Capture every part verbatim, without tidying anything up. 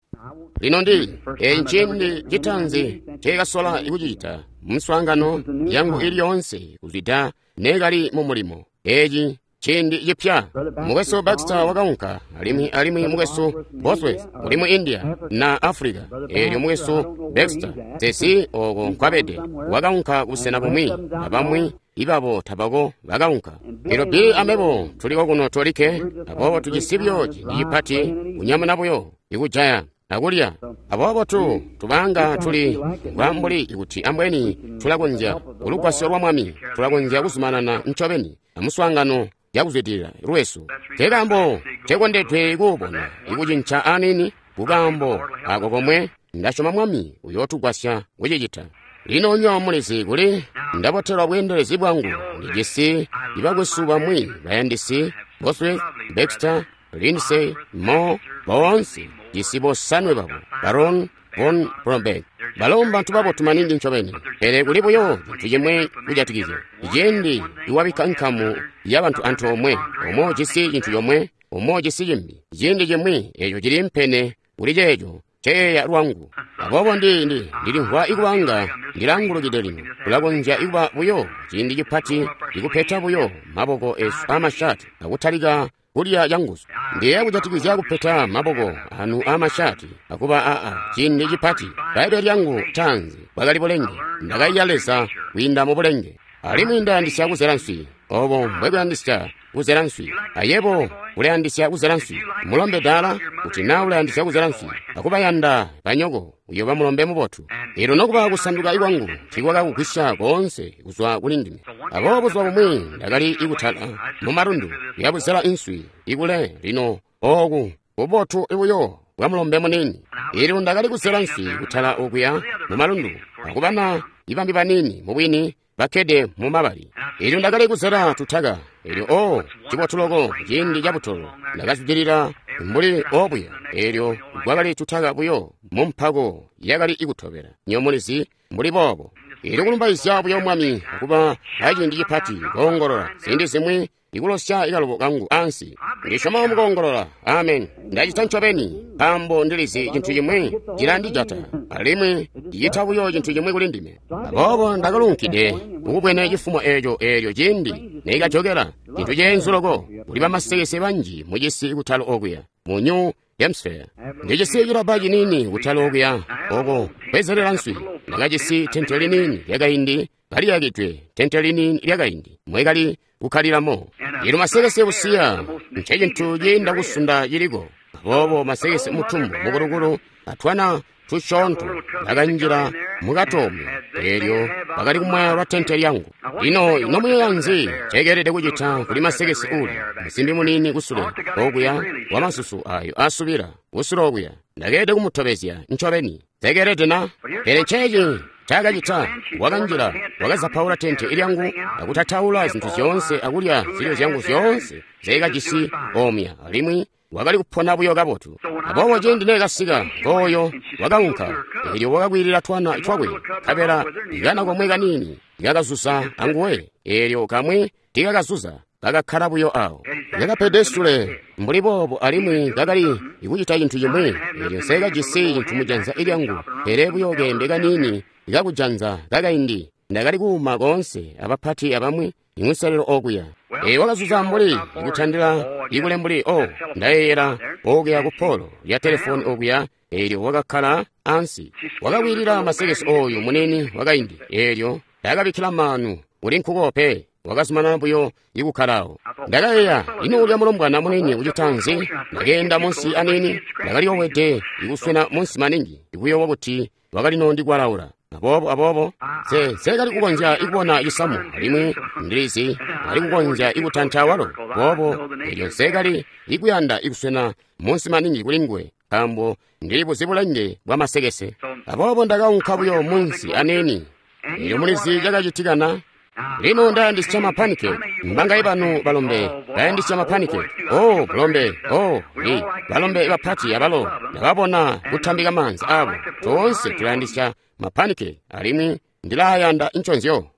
lino ndi enchindi chitanzi chekasola ikuchita mswangano yangu iliyonse kuzita nekali mu mulimo echi chindi chipya mukeso Baxter wakaunka alimi alimi mukeso Bosworth uli mu India na Africa elyo mukeso Baxter zesi oko nkwabede wakaunka kusena pomwi apamwi ibabo tabako wakaunka ilo bi amebo tuliko kuno tolike apo tujisibyoji ndiyipati kunyama napoyo ikujaya akulya apopo tu tubanga tuli ngwambuli ikuti ambweni tulakonja ulukwasiro lwa mwami tulakonja kusumana na mchobeni amuswangano yakuzitira lweso tekambo tekondetwe ikubona ikuchincha anini kukambo ako komwe ndachoma mwami uyotukwasya wichichita lino nyomulezi kuli ndapotera bwenderezi bwangu ndijisi ibakwesuba mwi bayandisi Bosworth Baxter Lindsay Moore bonse jisibo sanwe babo Baron von Brombeck balomba ntubabo tumanindi nchobeni ere kulipoyo tujemwe kujatikize ijendi iwabika nkamu y'abantu antu omwe omo jisi jintu yomwe omo jisi jimbi ijendi jemwe eyo jiri mpene ulijejo cheya rwangu abobo ndi ndi ndiri nkwa ikubanga ndilangulo jidelino kulakonja ikuba buyo jindi jipati ikupeta buyo maboko esu amashati akutaliga kulya yanguzo ndiye kujatikiza kupeta maboko anu amashati akuba aa chindi jipati baide lyangu tanzi bagali bolenge ndakayalesa winda mu bolenge alimwinda ndisya kuzeransi obo mbwebwe andisya kuzeransi ayebo ule andisya kuzeransi mulombe dala kuti na ule andisya kuzeransi akuba yanda panyoko uyo bamulombe mubotu ero nokuba kusanduka iwangu chikwaka kukwisha konse kuzwa kulindime abo buzwa bumwe ndakali ikuthala mumarundu yabuzela inswi ikule lino oku ubotu ibuyo bwamulombe munini ero ndakali kuzela nswi kuthala okuya mumarundu akubana ibambi banini mubwini bakede mumabali ero ndakali kuzela tuthaga ero o chibotuloko jindi jabutolo ndakazidilira mbuli obuya ero gwakali tuthaga buyo mumphago yakali ikutobera nyomulezi mbuli bobo ero kulumba isyabu yomwami akuba ajindi jipati gongorola sindi zimwe ikulosya ikalobo kangu ansi ndishoma mukongolola amen ndachita nchobeni pambo ndilizi chinthu chimwe chilandi jata alimwe ndiyitha buyo chinthu chimwe kulindime abobo ndakalunkide ukubwene chifumo echo elyo chindi neikachokera chinthu chenzuloko kuli pamasekese banji muchisi kuthalo okuya mu New Hampshire ndichisi chirabaji nini kuthalo okuya oko kwezerera nswi ndakachisi tenteli nini yakayindi kali yakitwe tenteli nini yakayindi mwekali kukhaliramo ilo masekese kusiya ncheche ntuje ndakusunda chiliko bobo masekese muthumbu mukulukulu atwana tushonto ndakanjira mukatomi elyo pakati kumwaya lwa tente yangu ino inomwe yanzi chekerete kuchitha kuli masekese uli msimbi munini kusule okuya wamasusu ayo asubira kusule okuya ndakete kumuthopezya nchobeni chekerete na ere cheche chakachitha wakanjira wakazaphawula tente ilyangu akuthathaula zinthu zonse akulya zilyo zyangu zonse zekachisi omya alimwi wakali kuphona buyo kapotu abowo je ndinekasika ngoyo wakaunka elyo wakakwirira twana twakwe kapera ikana komwe kanini ikakazusa anguwe elyo kamwe tikakazusa kakakhala buyo awo yakapedesule mbulipopo alimwi kakali ikuchita chinthu chimwe elyo sekachisi chinthu mujanza ilyangu ere buyo kembe kanini ikakujanza kakayindi ndakali kuma konse abaphati abamwe imwisaliro okuya e wakazuza mbuli ikuthandira ikule mbuli o ndayera okuya kupolo ya telefoni okuya elyo wakakhala ansi wakawirira masekesi oyo muneni wakayindi elyo ndakabikira manu uli nkhukope wakasumana buyo ikukhalawo ndakayeya ino ulya mulombwana muneni uchitanzi ndakenda munsi aneni ndakali owete ikuswena munsi maningi ikuyo wakuti wakalino ndikwalaula abobo abobo se sekali kukonja ikubona yisamu alimwe ndilizi ali kukonja ikutanthawalo bobo elyo sekali ikuyanda ikuswena munsi maningi kulingwe kambo ndipo zibulanje bwa masekese abobo ndakaunkha buyo munsi aneni elyo mulizi chakachitikana lino ndayandisya mapanike mbanga ipano balombe ndayandisya mapanike o balombe o li balombe baphati abalo ndakabona kuthambika manzi abo tonse tulayandisya mapanike alimwi ndilayanda inchonzyo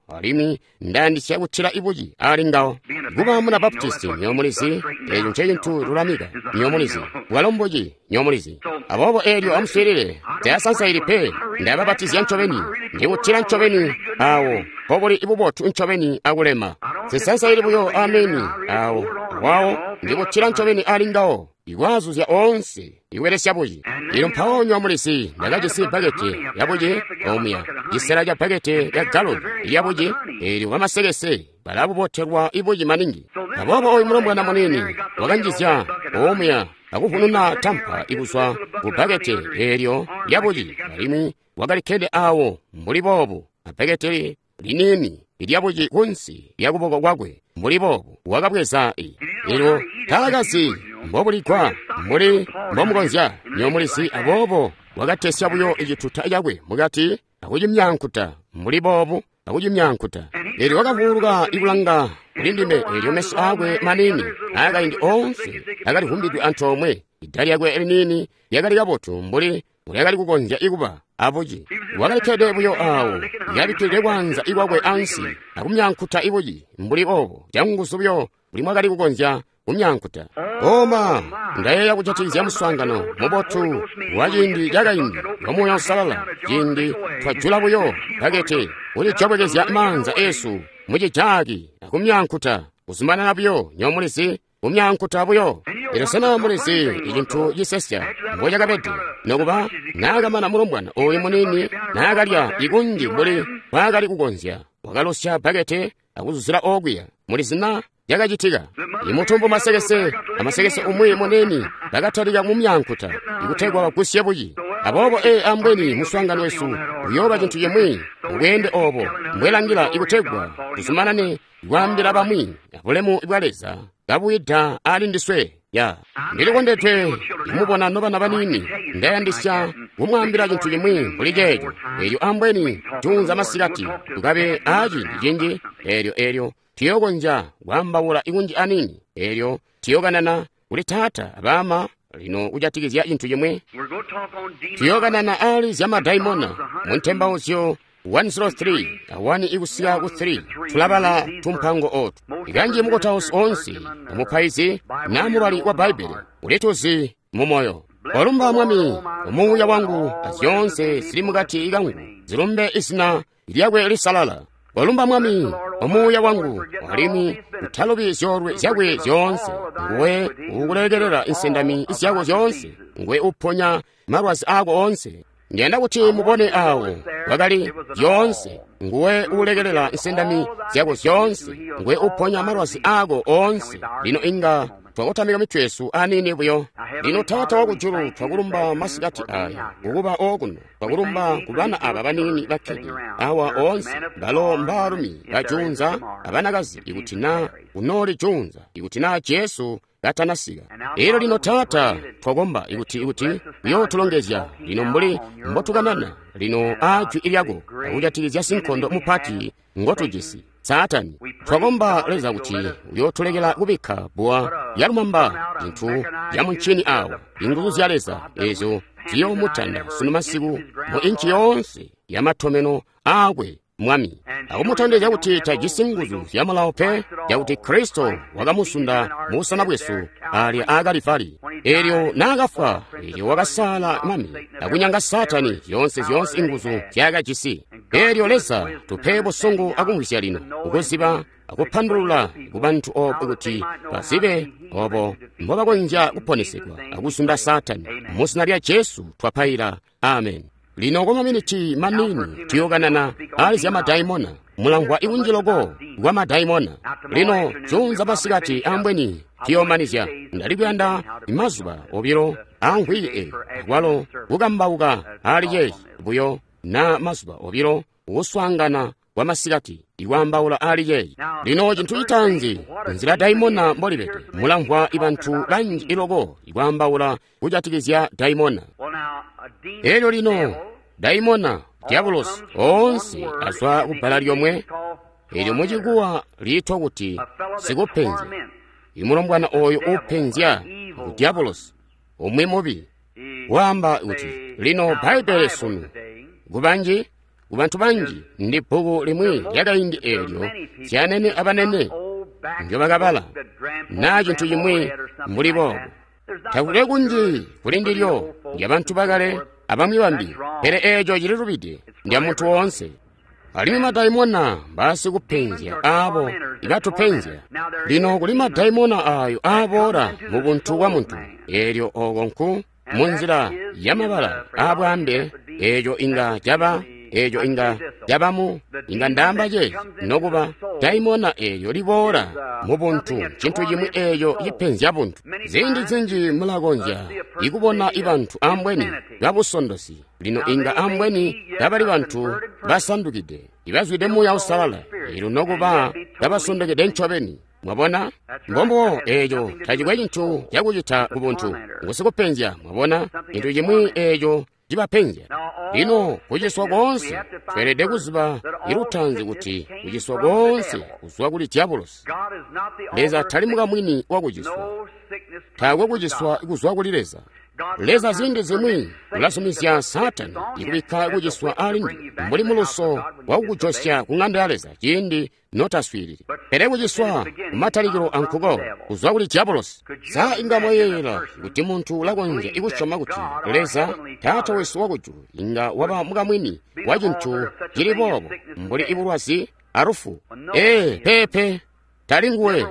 alimi ndandi syakuthira ibuji ali ngawo kuba muna baptisti nyomulizi eyo nchekintu lulamika nyomulizi walomboji nyomulizi abobo elyo amuswirire teyasansa ilipe ndababatizi ya nchoveni ndikuthira nchoveni awo pobuli ibubotu nchoveni akulema sisansa ili buyo ameni awo wawo ndikuthira nchoveni ali ngawo ikwazuzya onse iweresya buji ilo mphawo nyomulizi ndakachisi baketi yabuji omya jisera ja baketi ya galoni yabuji ili wamasekese balabu botherwa ibuji maningi abobo oyo mulombwana munini wakanjisya omya akufununa tampa ikuswa ku baketi elyo yabuji alimi wakalikhede awo mbuli bobo abaketi linini ilyabuji kunsi lyakuboko kwakwe mbuli bobo wakabweza ilo takasi mbobulikwa muli mbomukonzya nyomulisi abobo wakatesya buyo ijituta yakwe mugati akujimyankuta muli bobo akujimyankuta ili wakavuluka ikulanga ulindime ilyo meso akwe manini akayindi onse akalihumbidwe anthu omwe idali yakwe elinini yakali kabotu mbuli muli akali kukonzya ikuba abuji wakalikhede buyo awo yabitilile kwanza ikwakwe ansi akumyankuta ibuji mbuli bobo janguso buyo buli mwakali kukonzya kumyankuta oma ndayeya kuchatiza muswangano mubotu wajindi jakayindi wamoyo nsalala jindi twajula buyo pakete uli chobwekezya manza esu muchijaki akumyankuta usumana nabuyo nyomulisi kumyankuta buyo ilosana mulisi ijintu jisesya mboja kapete nokuba nakamana mulombwana oyo munini nakalya ikundi mbuli wakali kukonzya wakalosya pakete akuzuzira okwiya mulisina yakachitika imutumbu masekese amasekese umwe muneni lakathalika mumyankuta ikuthekwa wakusya buji abobo e ambweni muswangano wesu uyoba chinthu yemwe ubwende obo mbwelangira ikuthekwa kusumanane ikwambira pamwi apulemu ibwaleza kapuyidha ali ndiswe ya ndilikondetwe imupona nopana panini ndayandisya kumwambira chinthu chimwe mbuli checho elyo ambweni chunza masikati tukabe achi ndichinji elyo elyo tiyokonja wambawula ikunji anini elyo tiyokanana uli tata abama lino ujatikizya chinthu chimwe tiyokanana ali zyamadayimona munthemba usyo one oh three awani ikusiya ku three tulabala tumphango otu ikanji mukotausi onse omuphayizi namubali wa baibeli ulituzi mumoyo walumba mwami umuya wangu azyonse sili mukati ikangu zilumbe isina ilyakwe lisalala walumba mwami umuya wangu walimi uthalubi zyorwe zyakwe zyonse nguwe ukulekerera insendami izyako zyonse nguwe uphonya marwazi ako onse ndiyenda kuti mubone awo wakali yonse nguwe ulekerera insendami zyako zyonse nguwe uphonya marwazi ako onse lino inga twakutamika mitwesu anini buyo lino tata wakujulu twakulumba masikati aya ukuba okuno twakulumba kubana aba banini bakhedi awa onse balo mbalumi bajunza abanakazi ikutina unoli junza ikutina jesu gatanasika ero lino tata twakomba ikuti ikuti yo tulongezya lino mbuli mbotukanana lino aju ilyako akujatilizya sinkhondo mupati ngotujisi satani twakomba leza kuti uyotulekera kubikha buwa yalumamba zinthu yamunchini awo inguzu zyaleza ezo ziyomutanda sunu masiku mu inchi yonse yamathomeno akwe mwami akumuthandeza kuti tajisi nguzu yamalaope yakuti kristo wakamusunda musana bwesu ali akalifali elyo nakafa elyo wakasala mwami akunyanga satani yonse zyonse inguzu zyakachisi elyo lesa tuphepo sungu akumwisya lino ukuziba akuphandulula kubanthu opo kuti pasibe opo mbopakonja kuphonesedwa akusunda satani musina lya jesu twaphayira amen lino kwa maminiti manini tiyokanana ali zyamadayimona mulangwa ikunjiloko wa madayimona lino zunza pasikati ambweni tiyomanizya ndalipyanda imazuba obiro ankhwiye akwalo ukambauka ali yeyi buyo na mazuba obiro uswangana wa masikati iwambaula ali yeyi lino chinthu itanzi nzira dayimona mbolipete mulangwa ibanthu banji iloko iwambaula kujatikizya dayimona elyo lino dayimona diabolos onse azwa kubhala lyomwe elyo muchikuwa lithwa kuti sikuphenzya imulombwana oyo uphenzya ku diabolos omwe mubi wamba kuti lino baibele sunu kubanji ku bantu banji ndi bhuku limwe lyakayindi elyo syanene abanene njo bakabala na chinthu chimwe mulipo takule kunji kuli ndilyo ndi abantu bakale abamwi bambiri pere echo chili lupite ndi amunthu wonse alimi madaimona basi kuphenzya abo ikathuphenzya lino kuli madaimona ayo abora mu bunthu bwa munthu elyo okonku munzira yamabala abwambe echo inga chaba echo inga chabamu inga ndamba je nokuba daimona eyo libora mu bunthu chinthu chimwe eyo yiphenzya bunthu zindi zinji mulakonja ikubona ibanthu ambweni babusondosi lino inga ambweni dabali banthu basandukide ibazwide muya usalala ilo nokuba dabasondokede ntchobeni mwabona mbombo eyo tachikwe chinthu chakuchitha kubunthu ngusikuphenzya mwabona chinthu chimwe eyo chibaphenzya lino kuchiswa konse twerede kuziba iluthanzi kuti kuchiswa konse kuziwa kuli diabolosi leza thali mukamwini wakuchiswa thakwe kuchiswa ikuziwa kuli leza leza zindi zimwe kulasumizya satani ikubikha kuchiswa ali ndi mbuli muluso wakukuchosya kung'anda ya leza chindi notaswiriri pere kuchiswa kumatalikiro ankhuko kuziwa kuli diabolosi sa ingamoyera kuti munthu lakonja ikuchoma kuti leza tata wesu wakujulu inga waba mukamwini wa chinthu chilipopo mbuli ibulwasi arufu ee pepe talinguwe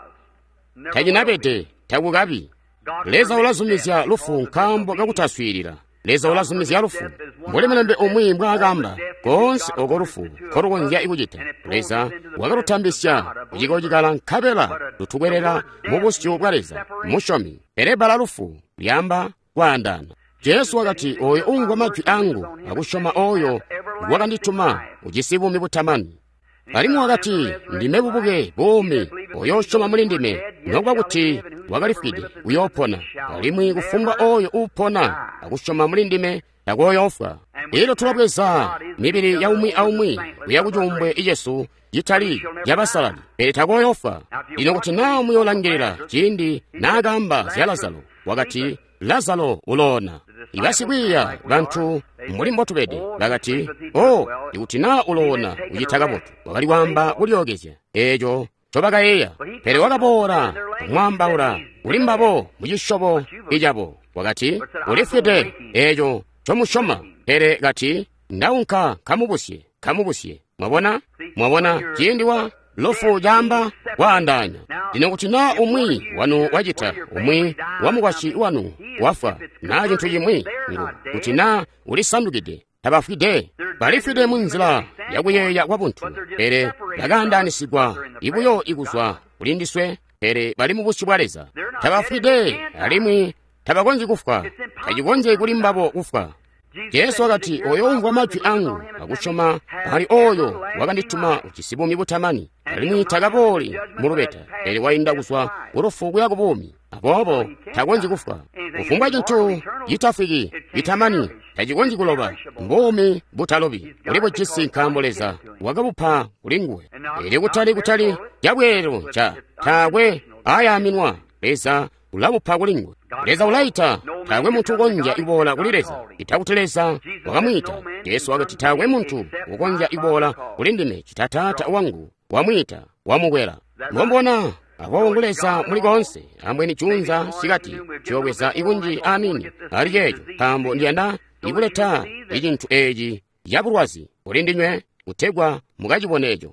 tachinapete takukapi leza ulazumizya lufu nkambo kakutaswirira leza ulazumizya lufu mbuli mlembe omwe mbwa akamba konse oko lufu korokonja ikuchita leza wakalutambisya kuchiko chikala nkhapela luthubwerera mubusityo bwa leza mushomi pereba la lufu lyamba kuandana Yesu wakati oyo ungwa madzi angu akushoma oyo wakandituma uchisibu mibutamani alimu wakati ndimebubuke bumi oyo shoma mulindime nokwa kuti wakalifide uyopona alimu kufunga oyo upona akushoma mulindime takoyofa ilo tulapweza mibiri ya umwi aumwi uyakuchumbwe Yesu yitali yabasalali pere takoyofa ino kuti nawo muyolangirira chindi nagamba zya Lazaro wakati Lazaro ulona ibasikwiya banthu muli mbotubede bakati o ikuti na ulona uchithaka mutu wakali wamba uliogezya echo chobakayeya pere wakapora mwamba ula ulimbabo muchishopo ijapo wakati ulifite echo chomushoma pere kati ndaunka kamubusye kamubusye mwabona mwabona chiyindiwa lofu jamba waandanya lino kuti na umwi wanu wachita umwi wamukwashi wanu wafa na chinthu chimwe ngo kuti na ulisandukide tabafide balifide munzira yakuyeya kwa bunthu pere bakandanisibwa ibuyo ikuzwa ulindiswe pere bali mubusi bwaleza tabafide alimwi tabakonzi kufa tachikonze kulimbabo kufa Yesu wakati oyo ungwa madzi angu akushoma ali oyo wakandituma uchisibu mibutamani alimwi takapoli mulubeta pere wayinda kuswa ulofu kuyako bumi apopo takonzi kufa ufungwa chinthu yitafiki itamani tachikonzi kuloba mbumi butalobi ulipo chisi nkamboleza wakabupha kulinguwe ere kutali kutali yabwero cha takwe ayaminwa leza ulabupha kulingwe leza ulaita takwe munthu ukonja ibola kulileza itakuteleza wakamwita Yesu wakati takwe munthu ukonja ibola kulindime chitatata wangu wamwita wamukwera ngombona akawongoleza mulikonse ambweni chunza sikati chiyokweza ikunji amini ali checho pambo ndiyanda ikuleta ichinthu echi yapulwazi ulindinywe uthegwa mukachiponecho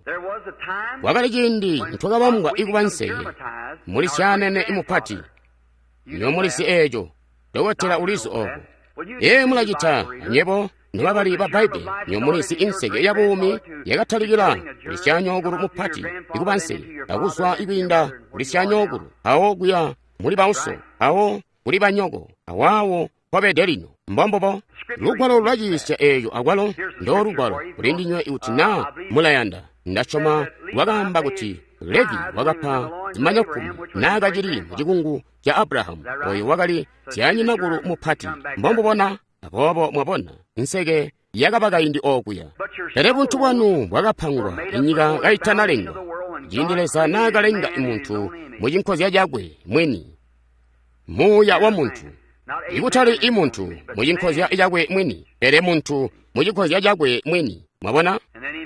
wakali chindi nthu akapamwa ikupa nseye muli syanene imuphati nyomulisi echo tokothera uliso oko ye mulachita anyepo nipapali pa baibe nyomulisi inseke yabumi yakathalikira kulisyanyokulu muphati ikupa nseye akuswa ipinda kulisyanyokulu awo kuya muli pauso awo kuli panyoko awawo popede lino mbombopo lugwalo lwachisya eyo akwalo ndo lugwalo kulindinywe ikuti na mulayanda ndachoma wakamba kuti Levi wakapha zimanya khumi nakachiri muchikungu cha Abrahamu oyo wakali syanyinakulu muphati mbombopona apopo mwapona nseke yakapakayindi okuya tere bunthu bwanu bwakaphangwa inyika kayithanalenga jindilesa nakalenga imunthu muchinkhozi chakwe mweni muya wa munthu ikuthali imunthu muchinkhozi chakwe mweni tere munthu muchinkhozi chakwe mweni mwabona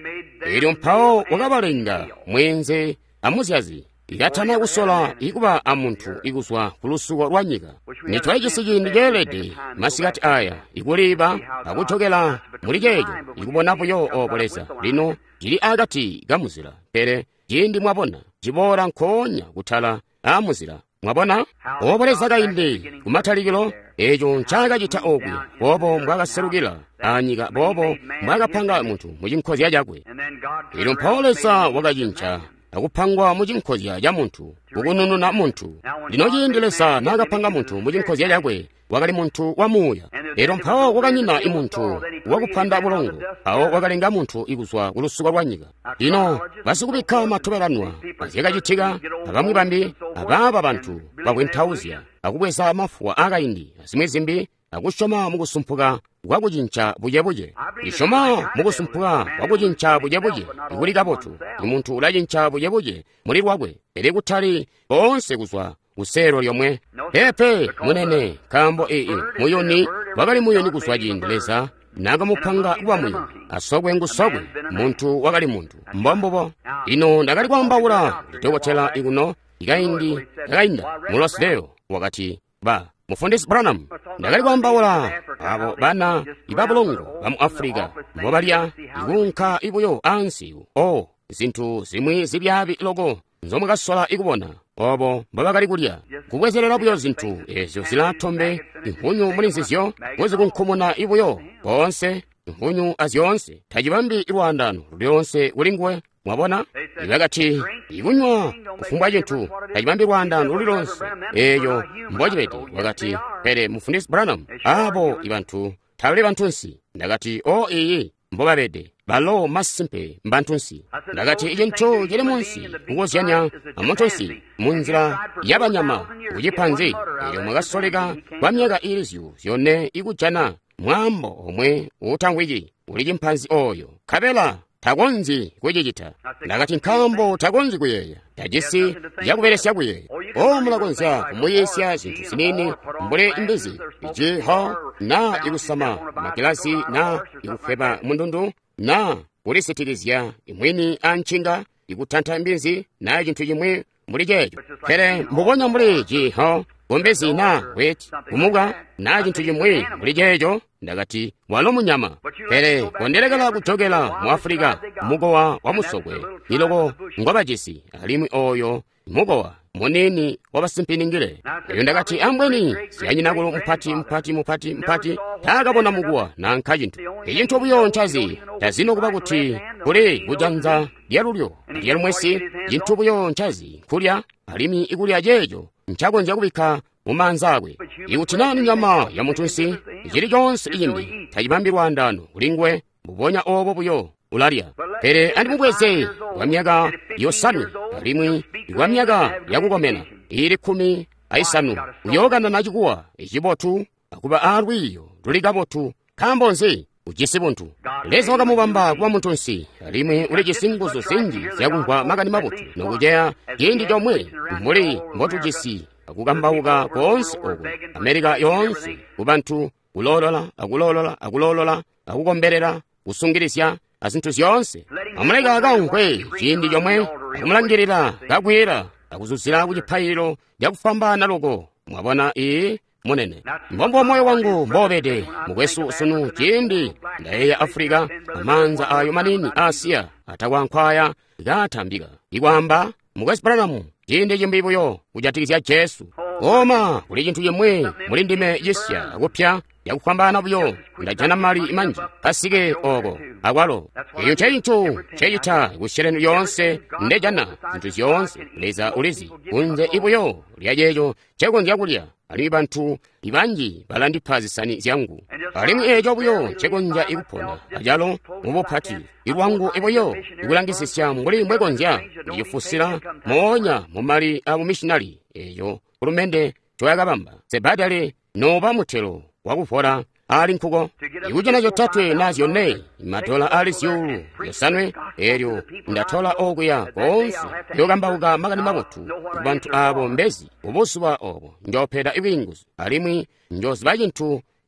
eryo mphawo wakabalenga mwenze amuziyazi ikatana kusola ikuba amunthu ikuswa kulusuko lwa nyika nicho ichisi chindi chelede masikati aya ikulipa akuchokera muli checho ikuponapoyo opoleza lino chili akati kamuzira pere chindi mwapona chipora nkhonya kuthala amuzira mwapona opoleza kainde kumathalikiro echo nchaka chitha okwi popo mwakaserukira anyika popo mwakaphanga munthu muchinkhozi chakwe ilo mphaolesa wakachincha akuphangwa muchinkhozi cha munthu kukunununa munthu lino chiyendilesa nakaphanga munthu muchinkhozi chakwe wakali munthu wamuya lero mphawo wakanyina imunthu wakuphanda bulongo awo wakalenga munthu ikuswa kulusuka lwa nyika lino vasikupikha mathuperanwa pazikachithika apamwe pambi apapa panthu pakwenthauzya akubweza mafuwa akaindi azimwezimbi akushoma mukusumphuka wakuchincha bujebuje ishoma mukusumphuka wakuchincha bujebuje ikulikapotu imunthu ulachincha bujebuje muli lwakwe eri kuthali onse kuswa usero lyomwe pepe munene kambo ee muyoni wakali muyoni kuswa chindeleza nakamuphanga wamwe asokwe ngusokwe munthu wakali munthu mbombopo ino ndakali kwambaula litokothera ikuno ikaindi akainda mulosleyo wakati ba mufundisi Branham ndakali kwambaula abo bana ibabulongo bamu Afrika mobalya ikunkha ibuyo ansiyu o zinthu zimwe zibyabi loko nzomwe kasola ikubona obo mbakali kulya kubwezerera buyo zinthu ezo zilathombe impunyu muli nzizyo mwezi kunkhumuna ibuyo bonse impunyu aziyonse thachipambi ilwandano lyonse ulingwe mwabona ibakati ikunywa kufumbwa chinthu thachipambi lwandano lulilonse eyo mbocipete wakati pere mufundisi Branham abo ibanthu thalole banthunsi ndakati o iyi mbobabede balo masimpe mbanthunsi ndakati ichinthu chili munsi kukoziyanya amonthunsi munzira yabanyama kuchiphanzi iyo mwakasoleka kwa myaka iliziyu yone ikujana mwambo omwe uthangwiki uli chimphanzi oyo kapela takonzi kuchichita ndakati nkhambo takonzi kuyeya tajisi yakuperesya kuyeya o mulakonza kumuyesya zinthu zinini mbule imbizi ijiho na ikusama makilasi na ikufepa mundundu na kulisitirizya imweni anchinga ikuthantha imbizi na chinthu chimwe muli checho pere mbuponya muli jiho ombezi na weti kumuka na chinthu chimwe muli checho ndakati walo munyama pere kondelekera kuchokera mu Afrika mukowa wa musokwe iloko ngwapachisi alimwi oyo mukowa moneni wapasimpiningire eyo ndakati ambweni siyanyinakulu mphati mphati mphati mphati takapona mukuwa na nkha chinthu ichinthu buyo nchazi tazino kupa kuti kuli kujanza lyalulyo lyalumwesi chinthu buyo nchazi kulya alimi ikulya checho nchakonja kubikha mumanzakwe ikuthinani nyama ya muthunsi chilichonse iyimbi thachipambi lwandano ulingwe muponya obo buyo ulalya pere andimubweze wa myaka yosanu alimwi wa myaka yakukomena ili khumi aisanu uyokana nachikuwa ichibotu akuba alwiyo tulikabotu khambonzi uchisi bunthu leza wakamupamba kwa muthunsi alimwi uli chisinguzo sinji ziyakunkhwa makani mabutu nokucheya chindi chomwe muli mbotuchisi akukambauka konse oko Amerika yonse kubanthu kulolola akulolola akulolola akukomberera kusungirisya azinthu ziyonse amuleka akankwe chindi chomwe akumulangirira kakwera akuzuzira kuchiphayiro lyakufambana loko mwabona iyi munene mbombo moyo wangu mbobede mukwesu sunu chindi ndayeya Afrika amanza ayo manini Asiya atakwankhwaya ikathambika ikwamba mukwesu Branham chindi chimbibuyo kujatikizya Jesu koma kuli chinthu chimwe muli ndime yisya akupya yakufambana buyo ndajana mali imanji kasike oko akwalo iyo chaicho chayitha ikusyerenu yonse ndejana zinthu ziyonse leza ulizi kunze ibuyo lyajeyo chekonja kulya alimi banthu ibanji balandipazisani zyangu alimi ejo buyo chekonja ikuphona ajalo mubuphati ilwangu ibuyo ikulangisisya muli mwekonja ndiyifusira moonya mumali abumishinali eyo ulumende choyakabamba sebadale noba muthelo wakufora ali nkhuko ikujana chotatwe nazyone matola ali syulu yosanwe eryo ndathola okuya konse yokambauka makani mabutu kubanthu abo mbezi ubusuwa obo njophera iwinguzo alimwi njoziba chinthu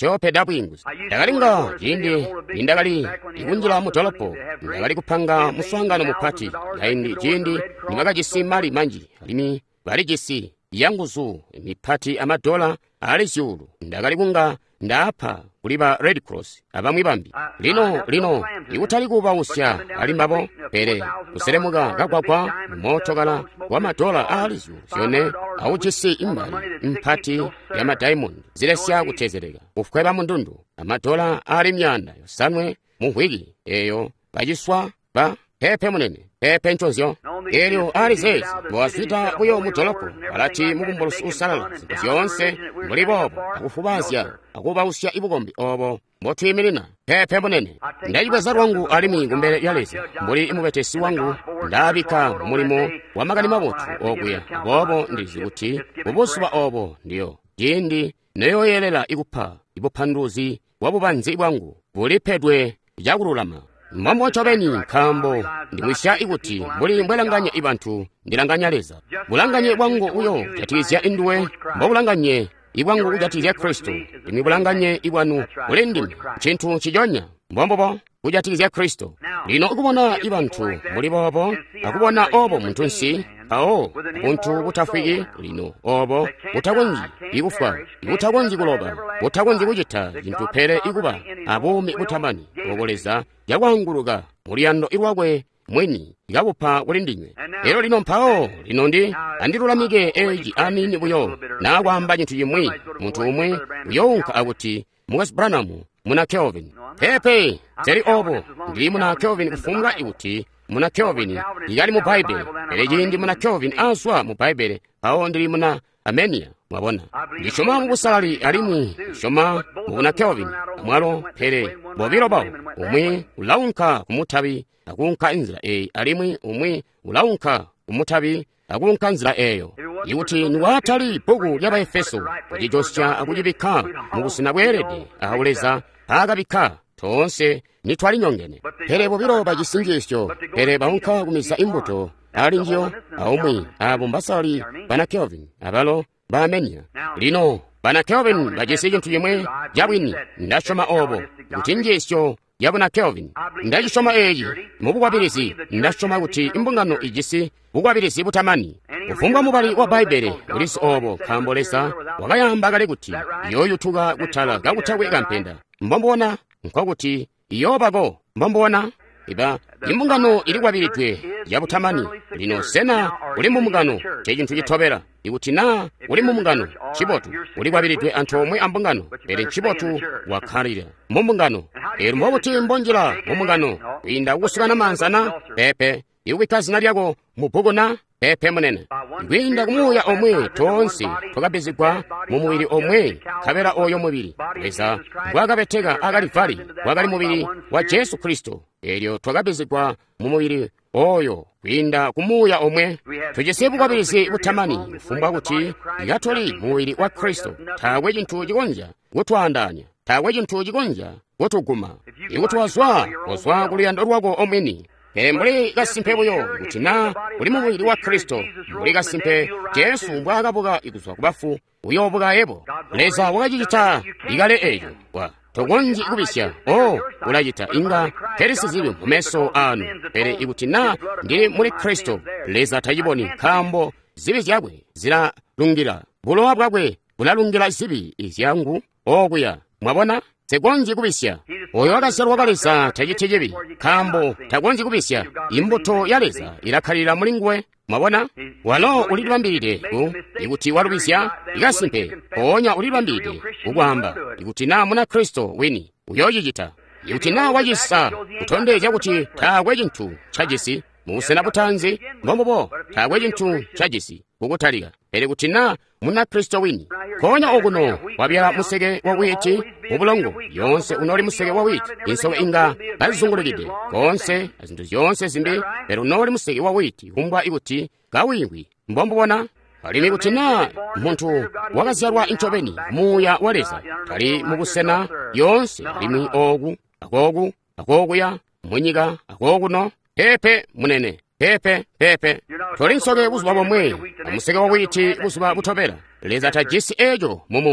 chopeda bwinguzi ndakalinga chindi indakali ikunjira mutolopo ndakali kupanga muswangano mupati yaindi chindi nimakachisima manji alimi bali chisi yanguzu mipati amadola ali ziulu ndakali kunga ndapha kuliba Red Cross abamwe bambi lino lino ikutali kuba usya alimbabo pere kuseremuka kakwakwa motokala wa madola ali ziulu syone auchisi imbali mpati ya madiamond zilesya kuchezereka kufukweba mundundu amadola ali myanda yosanwe muhwiki eyo pachiswa pa pepe munene pepe nchonzyo elyo ali zezi bwasita kuyo mutolopo alati mukumbulusi usalala zinthu zyonse mulibobo akufubazya akuba usya ibukombi obo mbotwimirina pepe munene ndayibweza lwangu alimi kumbele yaleza mbuli imupetesi wangu ndabika mulimo wa makani mabutu okuya bobo ndizi kuti ubusuba obo ndiyo jindi neyoyelela ikupha ibuphanduzi wabubanzi bwangu bulipedwe yakululama mmamo chobeni nkhambo ndimwisya ikuti mbuli mbwelanganya ibanthu ndilanganya leza bulanganye bwangu uyo jatizya induwe mbobulanganye ibwangu kujatizya Kristo imibulanganye ibwanu uli ndimi chinthu chijonya mbombobo kujatizya Kristo lino ukubona ibanthu muli bobo akubona obo munthu nsi awo munthu butafwiki lino obo butakonji ikufa butakonji kuloba butakonji kuchita zinthu phere ikuba abumi butamani oboleza yakwanguluka muliyando ilwakwe mweni ikabupha kuli ndinywe lero lino mphawo lino ndi andilulamike eji anini buyo nakwamba chinthu chimwe munthu umwe uyowunkha akuti mukasi Branham muna Kelvin pepe teri obo ndili muna Kelvin kufunga ikuti muna Kelvin ikali mu Bible eleji ndi muna Kelvin aswa mu Bible pawo ndili muna Armenia mwabona ndishoma mubusalali alimu shoma muna Kelvin mwalo pere bobiro bawo umwe ulawunka kumutabi akunka inzira eyi alimwi umwe ulawunka kumutabi akunka nzira eyo ikuti niwatali buku ly'Abaefeso kuti josya akujibika mubusina bwerede ahuleza akabika tonse nitwali nyongene pere bobiro bajisinjisyo pere baunka kumisa imbuto ali njiyo aumwi abo mbasali bana Kelvin abalo ba Armenia lino bana Kelvin bajisije nthu yemwe jabwini ndashoma obo kuti njesyo yabona Kelvin ndajishoma eji mubukwabirizi ndashoma kuti imbungano ijisi bukwabirizi butamani ufunga mubali wa Bible ulisi obo kambolesa wakayamba kale kuti yoyo tuga kutala gakuthawe kampenda mbombona nkwakuti iyobago mbombona iba imbungano ili kwabiritwe yabutamani lino sena uli mumungano chechinthu chithobera ikuti na uli mumungano chibotu uli kwabiritwe anthu omwe ambungano pere chibotu wakhalira mumungano eri mbobuti mbonjira mumungano inda ukusikana manzana pepe iwika zina lyako mubugona pepe munene ikwinda kumuya omwe tonse twakabizikwa mu mubiri omwe khabera oyo mubiri leza gwakapetheka akalivali gwakali mubiri wa Yesu Kristo elyo twakabizikwa mu mubiri oyo kwinda kumuya omwe tujisebu kwabirizi butamani ufumbwa kuti ikatoli mubiri wa Kristo thakwe chinthu chikonja kutwandanya thakwe chinthu chikonja kutuguma ikuti wazwa wazwa kuluyando lwako omweni pere mbuli kasimpebuyo kuti na uli mubiri wa Kristo mbuli kasimpe Yesu mbwakabuka ikuzwa kubafu uyobuka ebo leza wakachita ikale eyo wa tokonji ikubisya o ulachita inga terisi zili mumeso anu pere ikuti na ndili muli Kristo leza tachiboni khambo zibi zyakwe zilalungira bulowa bwakwe bulalungira zibi izyangu okuya mwabona tekonji kubisya oyo akasyalu wakaleza tachitechebi khambo takonji kubisya imbuto yaleza ilakhalira mulingwe mwabona walo ulilwambirire ku ikuti walubisya ikasimpe onya ulilwambirire ukwamba ikuti na muna Kristo wini uyoyichita ikuti na wachisa kuthondeja kuti thakwe chinthu chajisi musena butanzi mbombobo thakwe chinthu chajisi kukuthalika pere kuti na muna Kristo wini konya okuno wabyala museke wawiti mubulongo yonse unoli museke wawiti insowe inga bazungulukide konse azinthu zonse zimbi pero unoli museke wawiti umbwa ikuti kawingwi mbombobona alimi kuti na munthu wakazyalwa intobeni muya waleza kali mukusena yonse alimi oku akoku akokuya mwinyika akokuno pepe munene pepe pepe toli nsoke buzuba bomwe amuseke wawiti buzuba buthopera leza tajisi ejo mumunda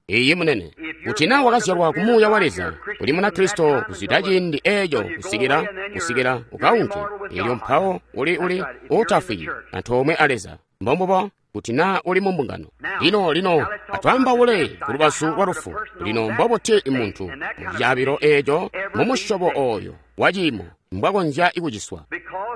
iye munene kuti nawe wakazyalwa kumuya waleza uli muna Kristo kuzita chindi ejo kusikira kusikira ukaunke ilyo mphawo uli uli utafi anthu omwe aleza mbombopo kuti na uli mumbungano lino lino atwamba ule kulubasu warufu lino mboboti munthu mujabiro ejo mumushobo oyo wajimo mbwagonja ikujiswa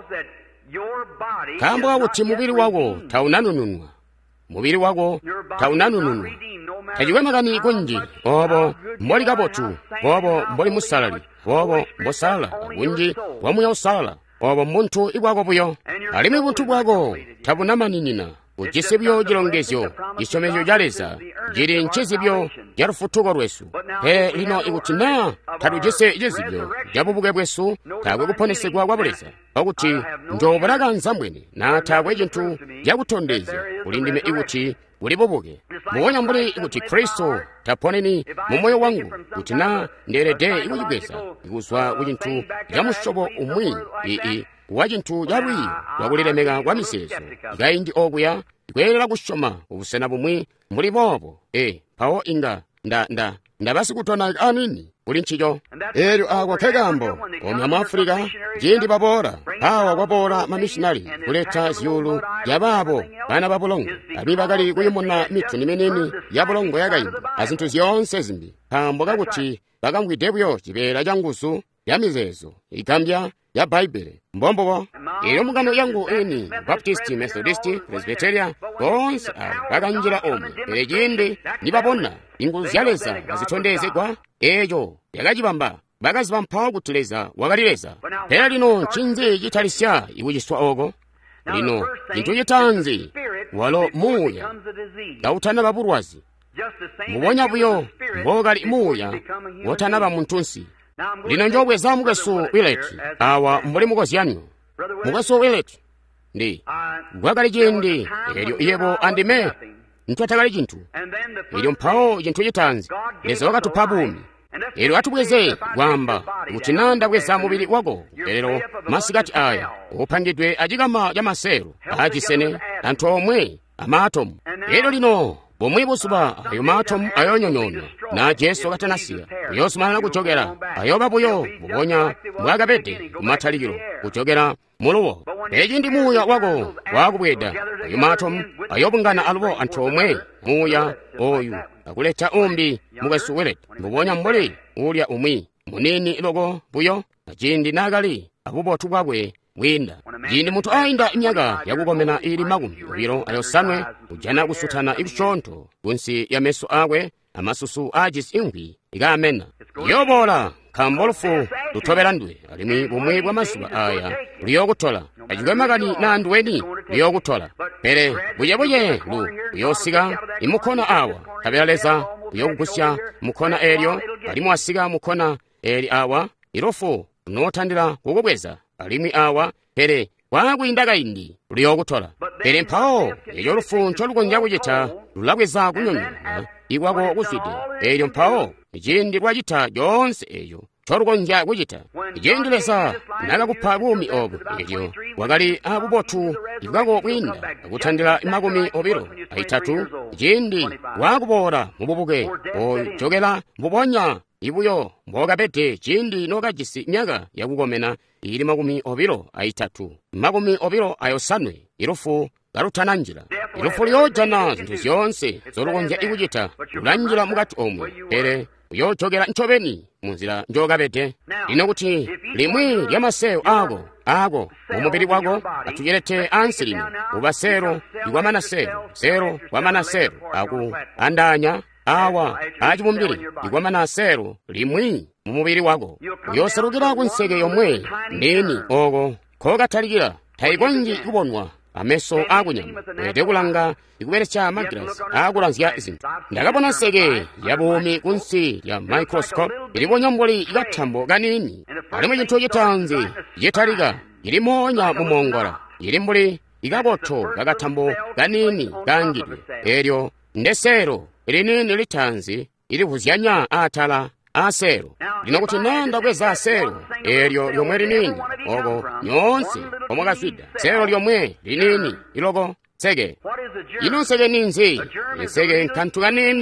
kambwa kuti mubiri wako taunanununwa mubiri wako taunanununwa tajiwe magani kunji obo mboli kabotu obo mboli musalali obo mbosala kunji wamuya usala obo muntu ibwako buyo alimi buntu bwako tabunamanina ujisibyo jilongezyo jishomejo jaleza jiri nchizibyo jarufutuko rwesu he lino ikutina tarujese ijezibyo jabubuge bwesu tagwe kuponesegwa wabuleza okuti njobaraga nzambwene na tagwe jintu jakutondeza ulindime ikuti ulibubuge muwonya mbuli ikuti Kristo taponeni mumoyo wangu kutina nderede ikujigweza ikuswa ujintu jamushobo umwi ii wajintu jarwi wakulilemeka kwa miseso ikaindi okuya ikuyerera kushoma ubusena bumwi muli bobo e pawo inga nda nda ndabasi kutona anini uli nchijo eryo akwa kegambo omya mwafrika jindi babora awa kwabora mamishinari kuleta ziyulu yababo bana babulongo abibagali kuyimuna mitu nimeneni yabulongo yagayimbi azintu ziyonse zimbi pambo kakuti bakangwidebyo chibera jangusu yamizezo ikambya ya Bible mbombo iyo mugano yangu eni Baptist, Methodist, Presbyteria bonse baganjira omwe erejinde nibabona inguzyaleza bazitondezegwa ejo yakajibamba bagazibampa kutuleza wagalileza pera lino chinze gitalisya iwujiswa ogo lino kintu gitanzi walo muya gautana baburwazi mubonya buyo mbogali muya wotana ba muntunsi lino njobwe za mugeso wileti awa mbuli mugozyanu mugeso wileti ndi gwagali jindi eryo iyebo andime ntwatagali jintu eryo mpawo jintu gitanzi leza wakatupa bumi eryo atubweze gwamba utinanda bweza mubiri wago erero masigati aya upangidwe ajigama jamasero ajisene anthu omwe amatomu eryo lino bomwe busuba ayo matomu ayonyonyono na Jesu katanasiya yosumana kuchogera ayoba buyo bubonya mwagabete kumathalikiro kuchogera muluwo ejindi muya wago wakubweda ayo matomu ayobungana alubo anthu omwe muya oyu akuleta umbi mugasuweleti bubonya mbole ulya umwi munini ilogo buyo ajindi nagali abubotu bwabwe winda jindi mutu ainda imyaga yakugomena ili magumi ubiro ayosanwe ujana kusutana ikushonto kunsi ya meso agwe amasusu ajis ingwi igamena yobola kambolufu lutoberandwe alimi bumwe bwa masuba aya liyokutola ajigwe magani na ndweni liyokutola pere buye buye lu yosiga imukona awa kabeleza yokugusya mukona eryo alimu asiga mukona eri awa irofu notandira kugobweza alimwi awa pere wagwindaga indi liyokutola pere mpawo eyo lufuncho lugonja kujita lulabweza kunyonyona igwago kufide eryo mpawo ijindi lwajita jonse eyo chorugonja kujita ijindi lesa naga kupa bumi ogo eryo wagali abubotu igwago kwinda kutandira imagumi obiro aitatu ijindi wagubora mububuge o jogela mubonya ibuyo mboga bete chindi nogajisi nyaga yakugomena ili magumi obiro aitatu magumi obiro ayosanwe irufu garutananjira irufu lyojana zintu zyonse zorugonja ikujita ulanjira mugati omwe pere uyojogera ntobeni munzira njoga bete lino kuti limwi lyamaseo ago ago omubiri wago atuyerete ansilino ubasero igwamana sero sero wamana sero aku andanya awa aji mumbiri igwamana sero limwi mumubiri wago uyoserugira kunsege yomwe nini ogo kogataligira taigonji kubonwa ameso agunyama wedekulanga ikuberecha magras agulanzya izintu ndakabona sege yabumi kunsi ya microscope ilibonya mboli igathambo ganini alimwe jintu gitanzi gitaliga ilimonya mumongora ilimbuli igabotho gagathambo ganini gangidwe eryo ndesero ilinini litanzi ilivuzyanya atala asero linokuti nenda kweza asero eryo lyomwe linini ogo nyonse omwe gafida sero lyomwe linini ilogo sege ino sege ninzi sege nkantu ganini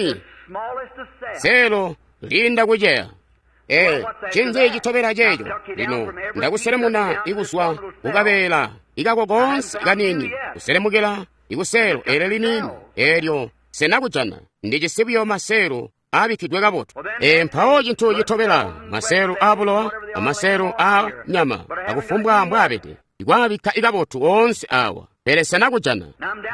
selo linda kujeya e chinze chitobera checho lino ndakuseremuna ikuswa ukapela ikako konse kanini kuseremukira ikuselo ere linini eryo senakujana ndi chisipiyo maselo abikidwe kapoto e mphawo chinthu chitobera maselo apulowa amaselo a nyama akufumbwa mbwapete ikwabika ikapoto onse awa pere senakujana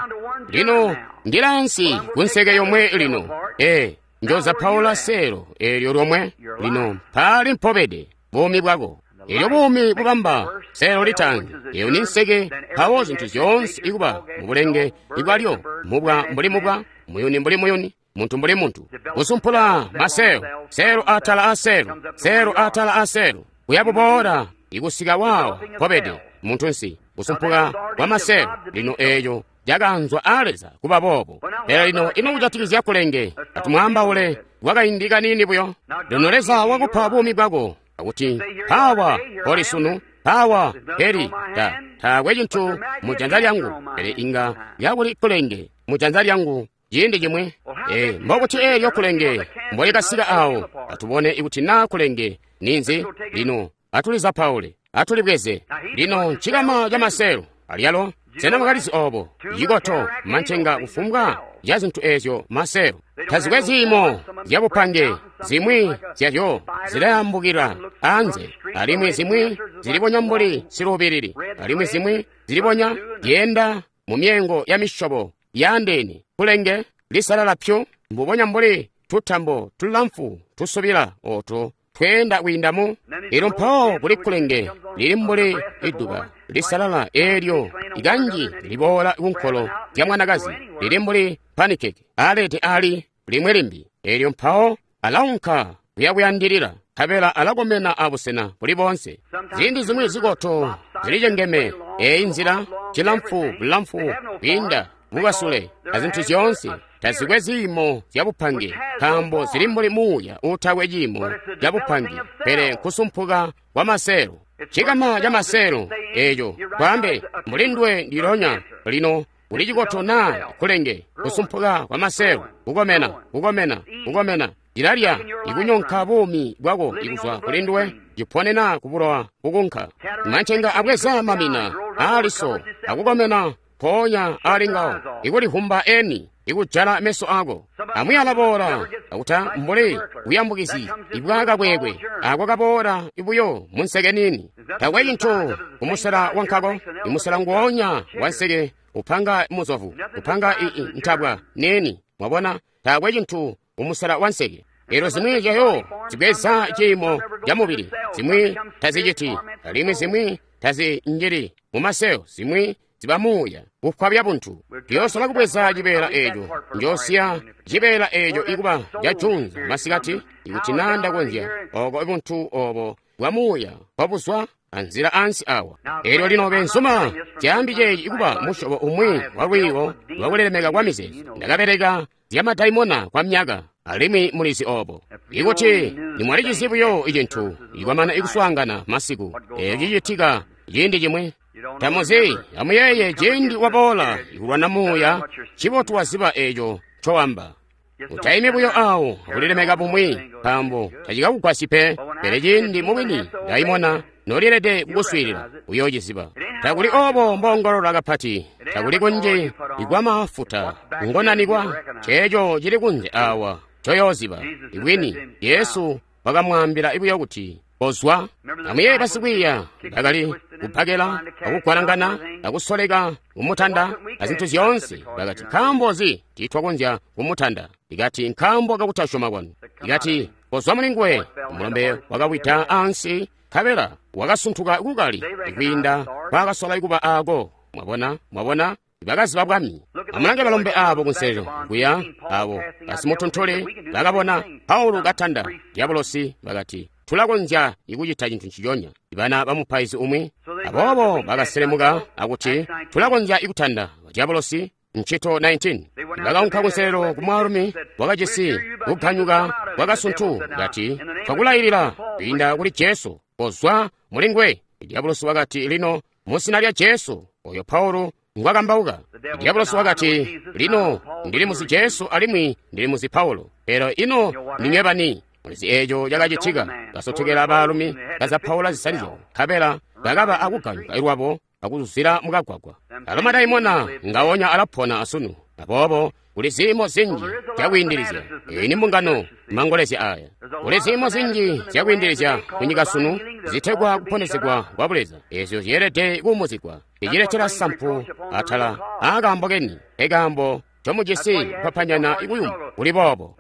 lino ndilansi kunseke yomwe lino e njoza phawo la selo eryo lomwe lino pali mpopede bumi bwako eryo bumi bupamba selo litangi iyo ni nseke phawo zinthu zonse ikuba mubulenge ikwalyo mubwa mbuli mubwa muyuni mbuli muyuni munthu mbuli munthu kusumphula maselo selo atala a selo selo atala a selo kuyapopora ikusika wawa popede munthu nsi kusumphuka kwa maselo lino eyo jakanzwa aleza kuba popo lero lino inokuchatikizya kulenge ati mwamba ule wakayindika nini buyo linoleza wakupha bumi bwako akuti phawa poli sunu phawa heri ta thakwe chinthu mujanza lyangu ere inga yakuli kulenge mujanza lyangu yindi chimwe e mbokuti eyo kulenge mboyikasika awo atubone ikuti na kulenge ninzi lino atuliza paule atulibweze lino chikama cha maselo aliyalo sena makalisi obo yikoto manchenga kufumbwa ya zinthu ezo maselo thazikwe zimo zyabupange zimwi zyacho zidayambukira anze alimwe zimwi ziliponya mbuli silupiriri alimwe zimwi ziliponya yenda mu myengo ya mishobo ya ndeni kulenge lisalala pyo mbuponya mbuli tuthambo tulamfu tusubira oto twenda kuindamu ilo mphawo kuli kulenge lili mbuli iduka lisalala eryo iganji libola kunkholo ya mwanakazi lili mbuli panikeke alete ali limwe limbi eryo mphawo alaunka kuyakuyandirira kapela alakomena abusena kuli bonse zindi zimwe zikoto zilijengeme einzira chilamfu bulamfu kwinda mukasule azinthu zonse tazikwe zimo zyabupange khambo zili mbuli muya uthakwe chimo zyabupange pere kusumphuka kwa maselo chikama cha maselo echo kwambe mulindwe ndilonya lino uli chikoto na kulenge kusumphuka kwa maselo kukomena kukomena kukomena ilalya ikunyonka bumi bwako ikuzwa kulindwe jiphonena kupulowa kukunkha manchenga abweza mamina aliso akukomena ponya alingawo ikulihumba eni ikujala meso ako amuyalapora akuta mbuli uyambukizi ibwaka kwekwe ako kapora ibuyo munseke nini takwe chinthu kumusala wankhako imusala nguwonya wanseke uphanga muzovu uphanga ntabwa neni mwabona takwe chinthu kumusala wanseke ero zimwi jayo zibweza chimo ja mubiri zimwi tazichiti limwe zimwi tazi njiri mumaseo zimwi zibamuya kukhwabya bunthu ndiyosola kubweza jibela ejo njosiya jibela ejo ikuba jachunza masikati ikutinanda konzya oko bunthu obo bwamuya kwabuswa anzira ansi awa ero lino bensuma jambi jeji ikuba mushobo umwi walwiwo lwakulelemeka kwa misezi ndakapereka zyamatayimona kwa myaka alimi mulisi obo ikuti nimwali chisipuyo ichinthu ikwamana ikuswangana masiku eyo chitika yindi chimwe tamuzi amuyeye jindi wapola ikulwa namuya chipotu wazipa ejo chowamba utayime buyo awo akulilemeka pomwe pambo tachikakukwasipe pere jindi mubwini ndayimona nolilete kukuswirira uyo chizipa takuli obo mbongolola kaphati takuli kunje igwa mafuta ngonanigwa checho chili kunje awa choyozipa ikwini yesu wakamwambira ibuyo kuti ozwa amuye pasikwiya bakali kuphakela akukwarangana akusoleka kumutanda azinthu zonse bakati nkhambozi tithwa kunja kumutanda ikati nkhambo kakutashoma kwanu ikati ozwa mulingwe mulombe wakawita ansi khabela wakasunthuka kukali ikwinda kwakasola ikupa ako mwabona mwabona ibakazi babwami amulange balombe abo kunselo kuya abo asimuthonthole bakabona paulo kathanda diabolosi bakati tulakonja ikuchita chinthu chijonya ibana bamuphayizi umwe abobo bakaselemuka akuti tulakonja ikuthanda diabolosi ntchito nineteen bakaunkha kunselo kumwarumi wakachisi kuphwanyuka wakasunthu ngati twakulayirira pinda kuli jesu ozwa mulingwe diabolosi wakati lino musinalya jesu oyo paulo ngwakambauka diabolosi wakati lino ndili musi Yesu alimwi ndili musi Paulo pero ino ninyebani mulisi ejo yakachitika kasothekera abalumi kaza Paulo zisalizo kapera gakaba akuganyuka irwapo akuzusira mukagwagwa aloma daimona ngawonya alaphona asunu apopo kuli zimo zinji zakuyindirizya ini mungano mangolesi aya kuli zimo zinji zakuyindirizya kunyika sunu zithekwa kuphonezedwa kwabuleza ezo ziyerete kumuzikwa ichiletera sampu athala akambokeni ekambo chomujisi paphanyana ikuyuma kulipopo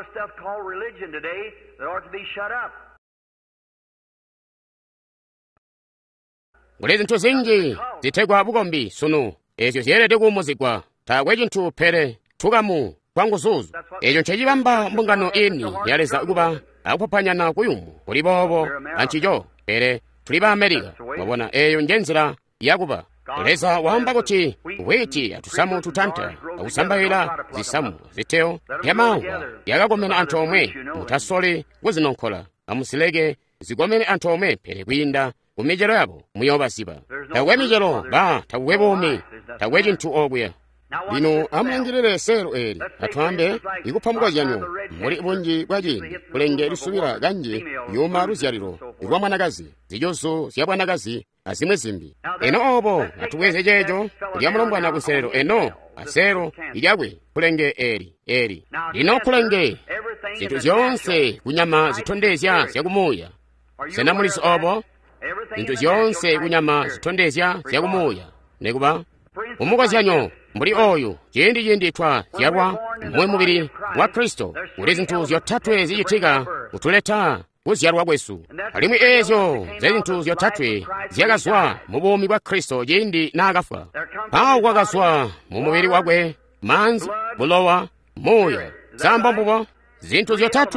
kuli zinthu zinji zithekwa bukombi sunu ezo ziyerete kumuzikwa takwe chinthu phere thukamu kwanguzuzu echo nchechipamba mbungano ini yaleza ukuba akuphaphanyana kuyumu kulipopo anchicho pere tulipa Amerika mwabona eyo njenzera yakupa leza wamba kuti weti atusamu tutanta akusambawira zisamu ziteo yamangwa yakakomena anthu omwe mutasole kuzinonkhola amusileke zikomene anthu omwe pere kuyinda kumijelo yapo muyobasipa takwe mijelo ba takwe bomi takwe chinthu okwiya lino amulangirire sero eri atwambe ikuphamuka janyo muli bunji bwajini kulenge lisubira ganji yuma ruzyaliro irwa mwanakazi zijoso zya bwanakazi azimwe zimbi eno obo atuweze jejo lyamulongwana kusero eno asero ilyakwe kulenge eri eri lino kulenge zinthu zonse kunyama zithondezyazyakumuya senamulisi obo zinthu zonse kunyama zithondezyazyakumuya nekuba umukozyanyo mbuli oyu jindi jindithwa zyalwa mwe mubiri wa Kristo muli zinthu zyothatu zichitika kutuleta kuzyalwa kwesu alimwi ezo zinthu zyothatu zyakazwa mu bumi bwa Kristo jindi nakafa pawo kwakazwa mu mubiri wakwe manzi bulowa moyo zambombubo zinthu zyothatu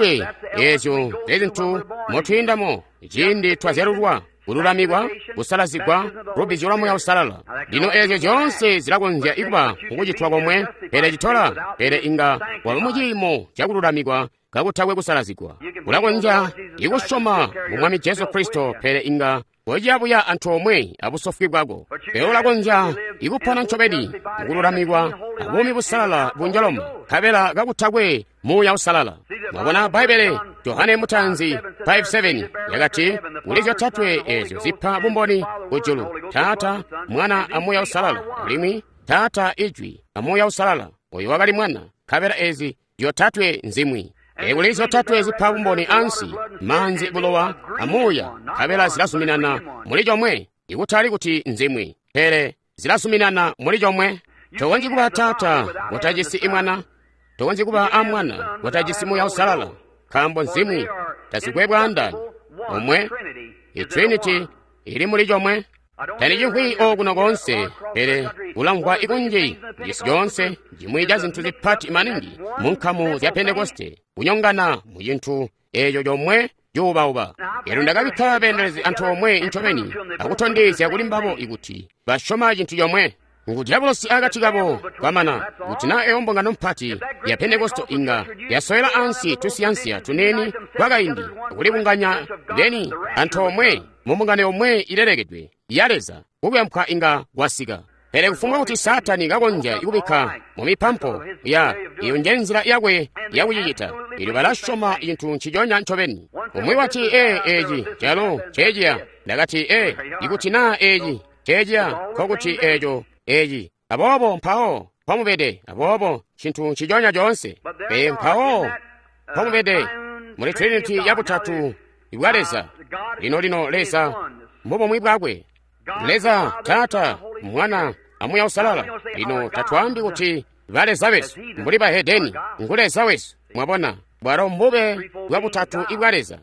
ezo zinthu mothwindamo jindi twazyalulwa kululamikwa kusalazikwa rubizo la moyo usalala lino ezo zonse zilakonzya ikuba kukuchithwa komwe pere chithola pere inga walumujimo chakululamikwa kakuthakwe kusalazikwa kulakonzya ikusoma mumwami Yesu Kristo pere inga wojabuya anthu omwe abusofibwako pero lakonzya ikuphana ntchopedi kululamikwa abumi busalala bunjaloma kapera kakuthakwe moyo usalala mwabona Baibele Yohane Mutanzi five seven yakati uli zothatu ezo zipha bumboni kujulu Tata Mwana amoyo usalala limwi Tata ijwi amoyo usalala oyo wakali mwana kapera ezi zothatu nzimwi uli zothatu zipha bumboni ansi manzi bulowa amoya kapera zilasuminana muli jomwe ikutali kuti nzimwi pere zilasuminana muli jomwe tokonji kuba Tata watajisi imwana tokonji kuba amwana watajisi moyo usalala kambo nzimwi tazikwebwa ndani omwe etrinity ili muli jomwe tani jinkwi okuno konse pere ulangwa ikunji jisi jonse jimwi ja zinthu ziphati maningi munkhamu zya Pentekoste kunyongana mu jinthu ejo jomwe jubauba ero ndakabikhala pendelezi anthu omwe inchomeni akuthondezya kulimbapo ikuti bashoma jinthu jomwe ngudiabolosi akathikapo kwamana kuti na eombongano mphati ya Pentekoste inga yasoyera ansi tusiyansiya tuneni kwakayindi kulibunganya leni anthu omwe mumbungane omwe ilelekedwe yaleza kukuyamphwa inga wasika pere kufunga kuti Satani ngakonja ikubikha mumiphampo ya iyo njenzira yakwe yakuchichita ili balashoma inthu nchijonya nchopeni omwe wati e eji chalo chejia ndakati e ikuti na eji chejia kokuti ejo eji abobo mphawo pamubede abobo chinthu chijonya jonse e mphawo pamubede muli Trinity yakutatu iwaleza lino lino leza mbobo mwibwakwe leza Tata Mwana amoyo usalala lino tatwambi kuti valeza wesu mbuli pa Edeni nguleza wesu mwabona bwaro mbube wakutatu iwaleza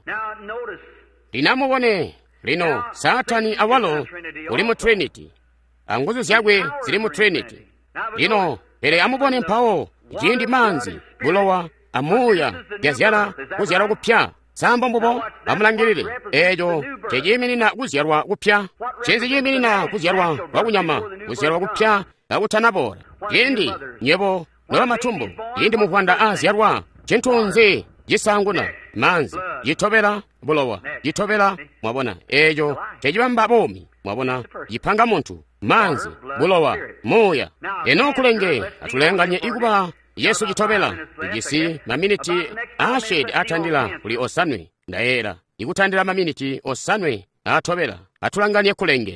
linamubone lino Satani awalo uli mu Trinity anguzu zyakwe zili mu Trinity lino pere amubone mphawo jindi manzi bulowa amoya yazyala kuzyala kupya sambo mbubo amulangirire ejo chejiminina kuzyalwa kupya chenzi jiminina kuzyalwa wakunyama kuzyalwa kupya akutanabora yindi nyebo nowa mathumbo yindi muhwanda azyalwa chinthunzi jisanguna manzi jitobera bulowa jitobera mwabona ejo chejibamba bomi mwabona yipanga munthu manzi bulowa moya eno kulenge atulenganye ikuba yesu chitobela ijisi maminiti ashedi athandira kuli osanwe ndayera ikuthandira maminiti osanwe atobela atulanganye kulenge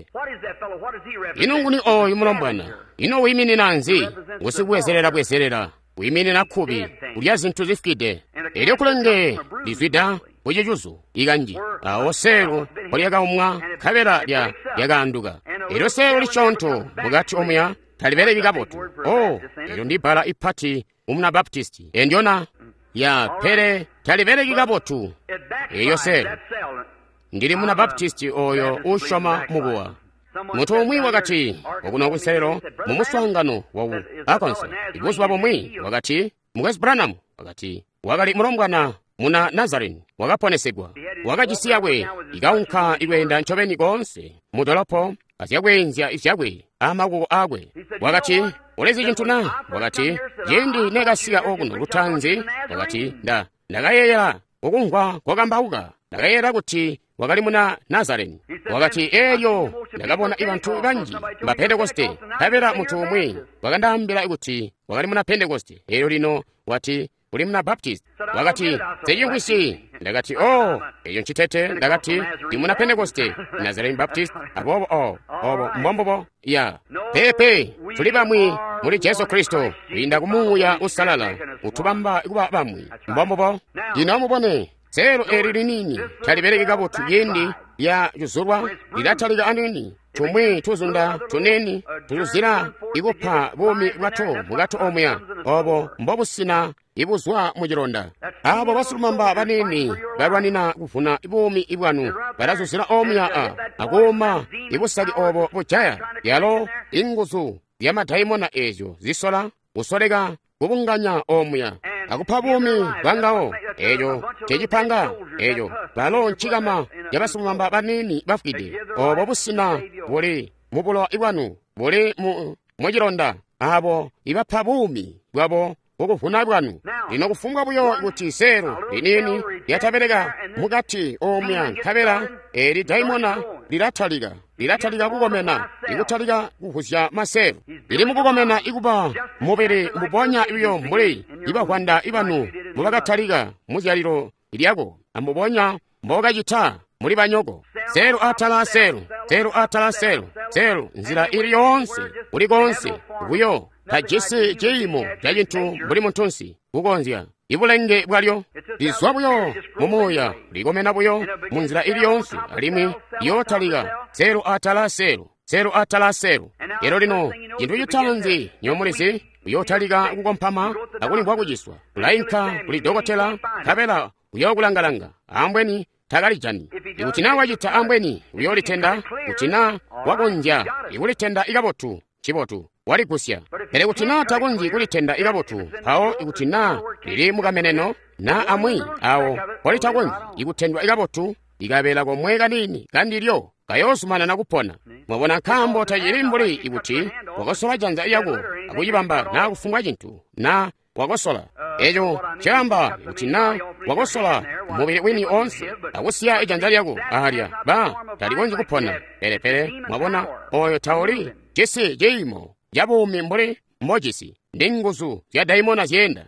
inunguni oyu mulombwana ino uyimini nanzi usikuwezerera bwezerera uyimini nakhubi ulya zinthu zifikide elyo kulenge lizwida ujejuzu iganji awo sero polyaga umwa khabera lya yaganduka elyo sero lichonto mugati omya talibere bikabotu oh elyo ndibala ipati umuna baptisti endyona ya pere talibere bikabotu eyo sero ndili muna baptisti oyo ushoma muguwa mutu omwi wakati okuno kusero mumuswangano wawu akonse ibusu babo mwi wakati mugezi Branham wakati wakali mulombwana muna Nazarene wakaponesegwa wakachisiyawe ikawunkha ikwenda nchoveni konse mudolopo asiyakwenza isyakwe amakuko akwe wakati olezi chinthu na wakati yendi nekasiya okuno luthanzi wakati nda ndakayera ukungwa kwakambauka ndakayera kuti wakali muna Nazarene wakati eyo ndakapona ibanthu banji mba Pentekoste kapera munthu omwe wakandambira ikuti wakali muna Pentekoste eyo lino wati uli muna Baptist wakati zeyingwisi ndakati oh eyo nchitete ndakati ndi muna Pentekoste Nazarene Baptist abobo oh obo mbombobo ya pepe tuli bamwi muli Yesu Kristo linda kumuya usalala utubamba ikuba bamwi mbombobo ino mubone sero eri linini taliberekeka botu yendi ya yuzurwa lidataliga anini tumwe tuzunda tuneni tuzira ikupha bomi bwato mugato omya obo mbobusina ibuzwa mujironda abo basulumamba banini barwanina kufuna ibomi ibwanu barazuzira omya a akoma ibusagi obo bujaya yalo inguzu yamadaimona ejo zisola usolega kubunganya omya akupha bomi bangawo ejo tejipanga ejo balo nchigama yabasulumamba banini bafide obo busina buli mubulo ibwanu buli mu mujironda abo ibapha bomi bwabo okufuna bwanu lino kufungwa buyo kuti sero linini yatabereka mugati omya kabera eri daimona lirataliga lirataliga kugomena ikutaliga kuhusya masero ili mukugomena ikuba mubere mubonya iyo mbuli iba kwanda ibanu mubakataliga muzyaliro ilyako amubonya mboga jita muri banyoko sero atala sero sero atala sero sero nzira ili yonse uli gonse buyo tajese jeimo jajintu muri muntonsi ugonzya ibulenge bwalyo lizwa buyo mumoya ligomena buyo munzira ili yonse alimwi yotaliga sero atala sero sero atala sero ero lino jintu yutanzi nyomulezi yotaliga kukompama akulimbwa kujiswa kulainka kulidogotela kabela uyokulangalanga ambweni tagalijani ikutina wajita ambweni uyolitenda kutina wagonja ikulitenda ikabotu chibotu walikusya pere kutina tagonji kulitenda ikabotu pao ikutina lili mukameneno na amwi awo politagonji ikutendwa ikabotu ikabela komweka nini kandi lyo kayosumana nakupona mwabona kambo tajilimbuli ikuti wakosola janja iyako akuyibamba na kufungwa jintu na wakosola ejo chamba ikutina wakosola mubiri wini onse akusiya ijanja lyako ahalya ba taligonji kupona pere pere mwabona oyo taoli jese jeimo yabomi mbuli mbojisi ndinguzu ya daimona ziyenda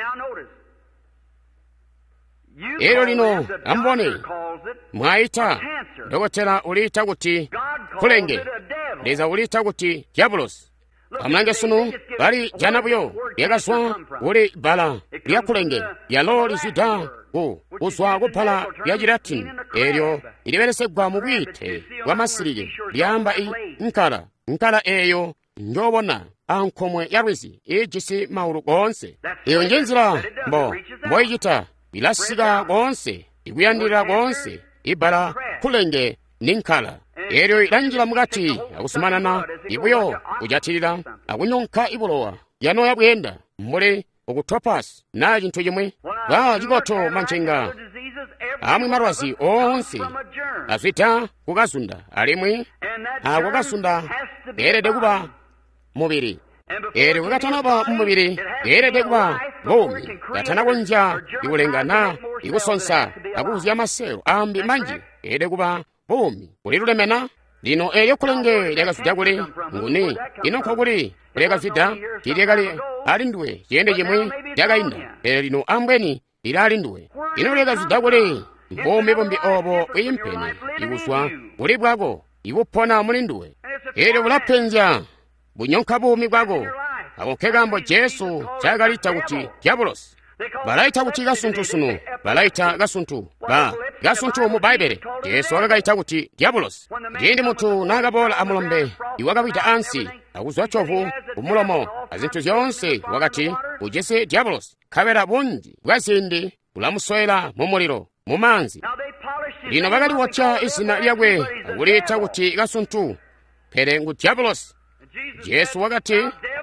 ero lino ambone mwaita dogotela ulita kuti kulenge leza ulita kuti diabolos amlange sunu bali jana buyo yakaswa uli bala lya kulenge yalo lizida ku uswa kupala lya jiratin eryo iliberesegwa mu bwite bw'amasirige lyamba i nkala nkala eyo ndobona ankomwe yarwizi ejisi mauru gonse iyo njenzira mbo mboyita bilasiga gonse iguyandira gonse ibala kulenge ninkala eryo ilanjira mugati akusumanana ibuyo ujatirira akunyonka ibulowa yano yabwenda mbule okutopas na jintu jimwe ba jikoto manchenga amwe marwazi onse azwita kukasunda alimwe akukasunda erede kuba mubiri eri kukatanaba mubiri erede kuba bomi katanagonja ikulengana ikusonsa akuzya masero ambi manji erede kuba bomi ulilulemena lino elyo kulenge lyakazidda kuli nguni lino nkokuli lyakazidda tilyekali ali nduwe yende yemwe lyakayinda lero lino ambweni lili ali nduwe lino lyakazidda kuli mbume bombi obo bwiyimpeni ikuswa buli bwako ibupona muli nduwe elyo bulaphenja bunyonka bumi bwako ako kegambo Yesu chakalita kuti diabolos balaita kuti kasunthu suno balaita kasunthu ba kasunthu mu Baibele Yesu akakaita kuti diabolos ndi munthu nakabola amulombe iwo akapita ansi akuzwa chovu umulomo azinthu zonse wakati ujese diabolos khabera bunji bwazindi ulamuswera mu muliro mu manzi lino bakali watcha isina lyakwe akulita kuti kasunthu pere ngu diabolos Yesu wakati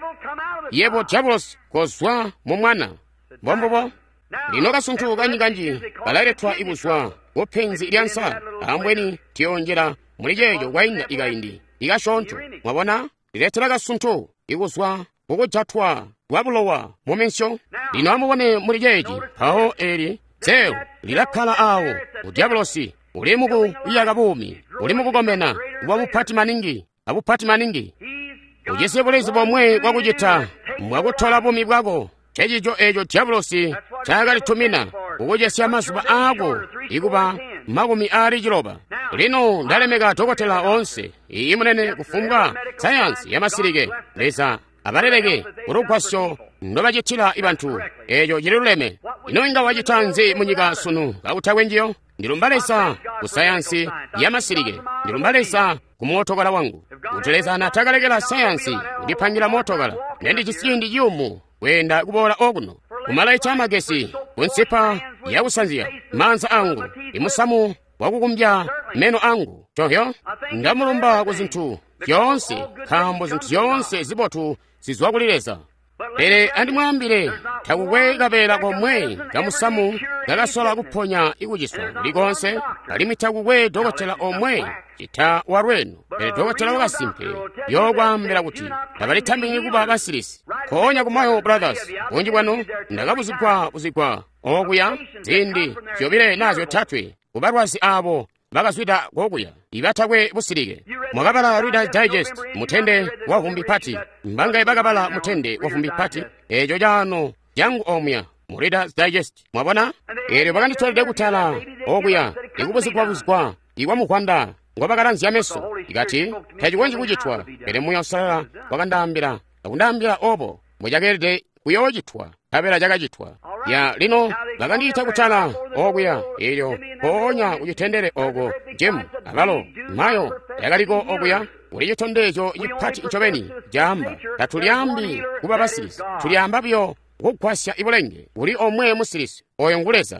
yebo diabolos kozwa mu mwana bombobo lino kasunthu kanyikanji kalairetwa ibuswa wophenzi ilyansa ambweni tiyonjera mulijejo kwaina ikayindi ikashontho mwabona liletera kasunthu ikuswa ukujatwa wabulowa mumensyo lino amubone mulijeji paho eli tsewo lilakhala awo udiabolosi uli muku iyakabumi uli mukugomena wabuphati maningi abuphati maningi ujese bulezi bomwe bwakuchita mwakuthola bumi bwako chechicho echo diabolosi chakalitumina ukujesa masupa ako ikupa makumi ali chilopa lino ndalemeka dokotela onse iyi munene kufumwa sayansi yamasirike leza abaleleke urugwasyo ndobachitira ibanthu echo chililuleme ino inga wachitanzi munyika sunu kauthawenjiyo ndilumbalesa ku sayansi yamasirike ndilumbalesa ku motokala wangu utelezana takalekela sayansi ndiphwanyira motokala nendi chisindi chiumu wenda kubola okuno kumalaitha amagesi kunsipa yakusanziya manza angu imusamu wakukumbya meno angu chohyo ndamulumba ku zinthu yonse khambo zinthu zonse zibotu zizwakulileza pere andimwambire takukwekapera komwe kamusamu kakasola kuphonya ikuchiswa likonse kalimita kukwe dokotela omwe chitha warwenu pere dokotela wakasimpe yokwambira kuti tapalithambi kuba basilisi khonya kumayo brothers unji bwano ndakabuzikwa uzikwa okuya zindi zobire nazo thatwe kubarwasi abo bakazwita kokuya ibathakwe busilike mwakapala Reader's Digest muthende wa vumbi pati mbanga bakapala muthende wa vumbi pati echo chano jangu omya mu Reader's Digest mwabona ere bakanditolere kutala okuya ikubuzikwa iwa mukwanda ngobakalanzi yameso ikati tachikonji kuchitwa pere muyosalala wakandambira akundambira opo muchakerede kuyochitwa kapera chakachitwa ya lino bakandiyitha kutala okuya ilyo ponya uchithendere oko jemu abalo mayo yakaliko okuya uli chithondecho iphati ichopeni jamba tatuliyambi kuba basilisi tuliyambapyo kukhwasya ibulenge uli omwe musilisi oyo nguleza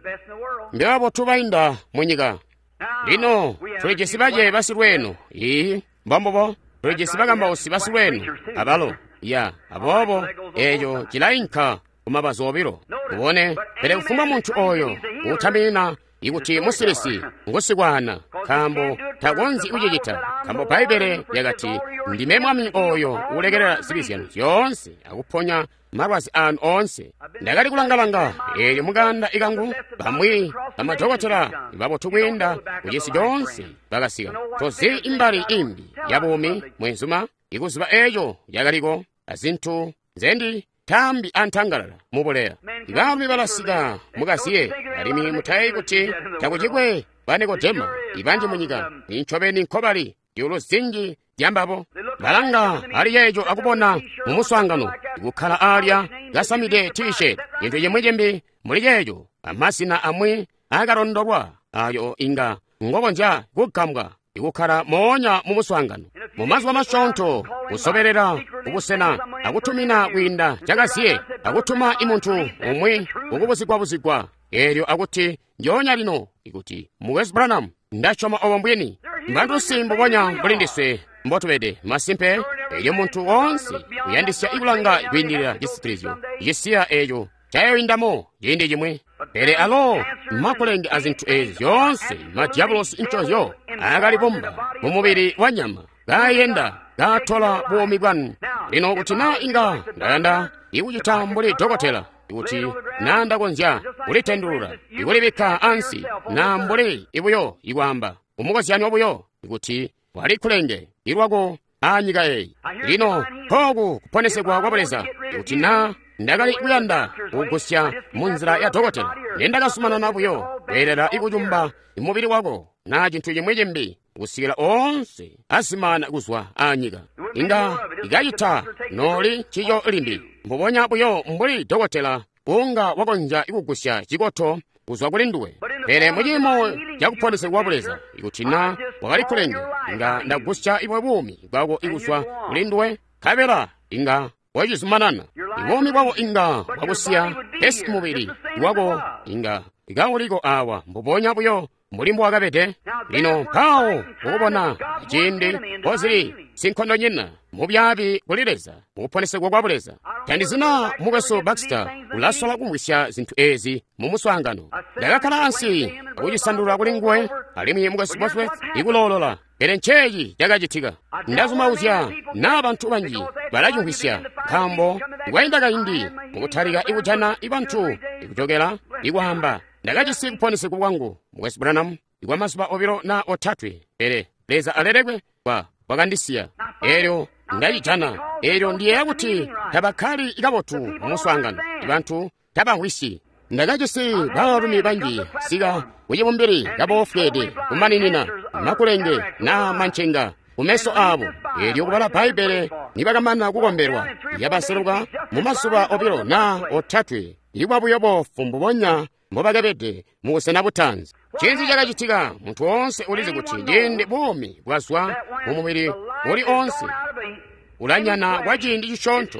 mbewapo tubayinda munyika lino tulijesibaje basilwenu iyi mbambobo tulijesibaga usi basilwenu abalo ya abobo ejo chilainka kumabazobiro ubone pere kufuma munthu oyo uthamina ikuti musilisi ngusikwana khambo takonzi uchichita khambo Baibele yakati ndimemwami oyo ulekerera zibiziyanu yonse akuphonya marwazi anu onse ndakati kulangalanga eyo mukanda ikangu pamwi pamadokotela ipapo tukwinda kuchisi chonse pakasika tozi imbali imbi yabumi mwenzuma ikuzipa echo yakaliko azinthu zendi thambi anthangalala mupolera ikambi balasika mukasiye alimi muthayi kuti takuchikwe pa Nikodema ipanje munyika inchopeni nkhobali tiulo zinji dyambapo balanga ali yecho akupona mumuswangano ikukhala alya gasamide t-shirt inthu yemwechembe muli yecho amasina amwe akarondobwa ayo inga ngokonja kugambwa ikukhala monya mumuswangano mumazi wa mashontho kusoberera ukusena akutumina kwinda chakasiye akutuma imunthu omwe ukubuzikwa-buzikwa eryo akuti njonya lino ikuti West Branham ndachoma owombweni mbandu simbo ponya mulindiswe mbotubede masimpe eryo munthu wonse kuyandisya ikulanga kwindira jisitrizyo jisiya eyo chayoyindamo yindi jimwe pere alo makulenge azinthu ezi yonse madiabolosi inchoyo akalipomba mumubiri wa nyama gayenda gathola bumi bwanu lino kuti na inga ndayanda ikuchita mbuli dokotela ikuti nanda konja ulitendulula ikulibika ansi na mbuli ibuyo ikwamba umukoziyani wabuyo ikuti wali kulenge ilwako anyiga eyi lino khoku kuponesedwa kwabwereza kuti na ndakali kuyanda kugusya mu nzira ya dokotela nendakasumana nabuyo bwerera ikuchumba imubiri wako na chinthu chimwe chimbi kusikira onse asimana kuzwa anyika inga ikayitha noli chicho limbi mbuponya buyo mbuli dokotela unga wakonja ikugusya chikotho kuzwa kulinduwe pere muchimo chakuponesedwa kwabwereza ikutina wakali kulenge inga ndagusya imwe bumi bwako ikuzwa kulinduwe kapera inga wachizumanana iwomi bwako inga wakusiya esi mubiri iwako inga ikauliko awa mbuponya buyo mulimbo wakapete lino mphawo ukubona chindi pozili sinkhondo nyina mubyabi kulileza mukuponesedwa kwabwereza kandi zina mukeso Baxter ulasola kumwisya zinthu ezi mumuswangano ndakakhala ansi akuchisandula kulingwe alimye mukeso Bosworth ikulolola pere nchechi chakachithika ndazumauzya na banthu banji balachimwisya khambo ikwayindaka indi mukuthalika ikujana ibanthu ikuchokera ikuhamba ndakachisi kuponesedwa kwangu mukeso Branham ikwa masupa opiro na othatwe pere leza alerekwe kwa wakandisiya eryo ndayitana eryo ndiye yakuti tabakhali ikabotu muswangano ibanthu tabahwisi ndakachisi balumi banji sika kuchibumbiri kabofulede kumaninina makulenge na manchenga kumeso abo eryo kupala bhaibele nibakamana kukomberwa yabaseruka mumasupa opiro na othatwe ibwabuyo bofu mbuponya mbopakapete mukusena buthanzi chinzi chakachitika munthu onse ulize kuti ndinde bumi bwazwa mumubiri uli onse ulanyana kwa chindi chichontho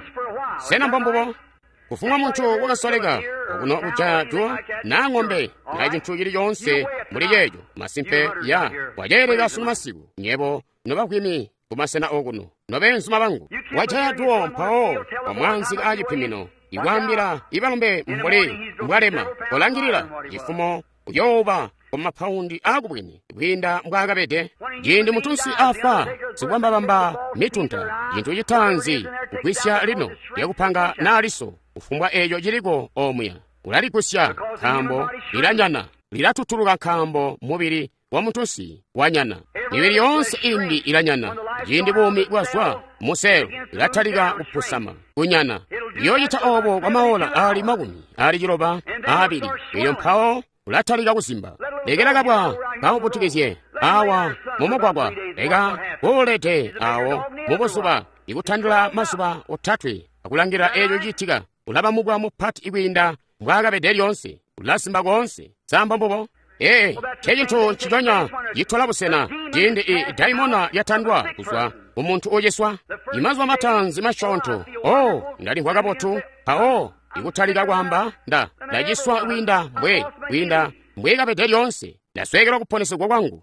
sena mbombopo kufunga munthu wakasoleka okuno uchatu na ng'ombe na chinthu chilichonse muli checho masimpe ya wachereka sunu masiku nyepo nopakwimi kumasena okuno nopenso mapangu wachayatuwo mphawo pamwanzi achiphimino ikwambira ipalombe mbole mbwalema polangirira chifumo kuyopa kwa maphaundi akubwini kuyinda mbwakapete jindi mutunsi afa zikwambapamba mitunda chinthu chithanzi kugwisya lino yakuphanga naliso kufumbwa echo chiliko omwe kulalikusya khambo lilanyana lilatutuluka khambo mubiri wa mutunsi wanyana mibiri yonse indi ilanyana jindi bumi bwazwa muselo ilathalika kuphusama kunyana yoyitha obo kwa maola ali makumi ali chilopa abiri iyo mphawo ulathalika kuzimba lekera kabwa kamuputikizye awa momogwagwa leka kulete awo mukusupa ikuthandula masupa othatwe akulangira echo chitika ulapamukwa mu phati ikwinda mbwakapete lyonse ulasimba konse tsamba mbopo ee chechinthu chitonya yithola busena ndindi i daimona yathandwa kuzwa umunthu odyeswa imazwa mathanzi machontho o ndali mbwakapothu pawo ikuthalika kwamba nda ndachiswa winda mbwe winda mbwe kapete lyonse ndaswekera kuponesedwa kwangu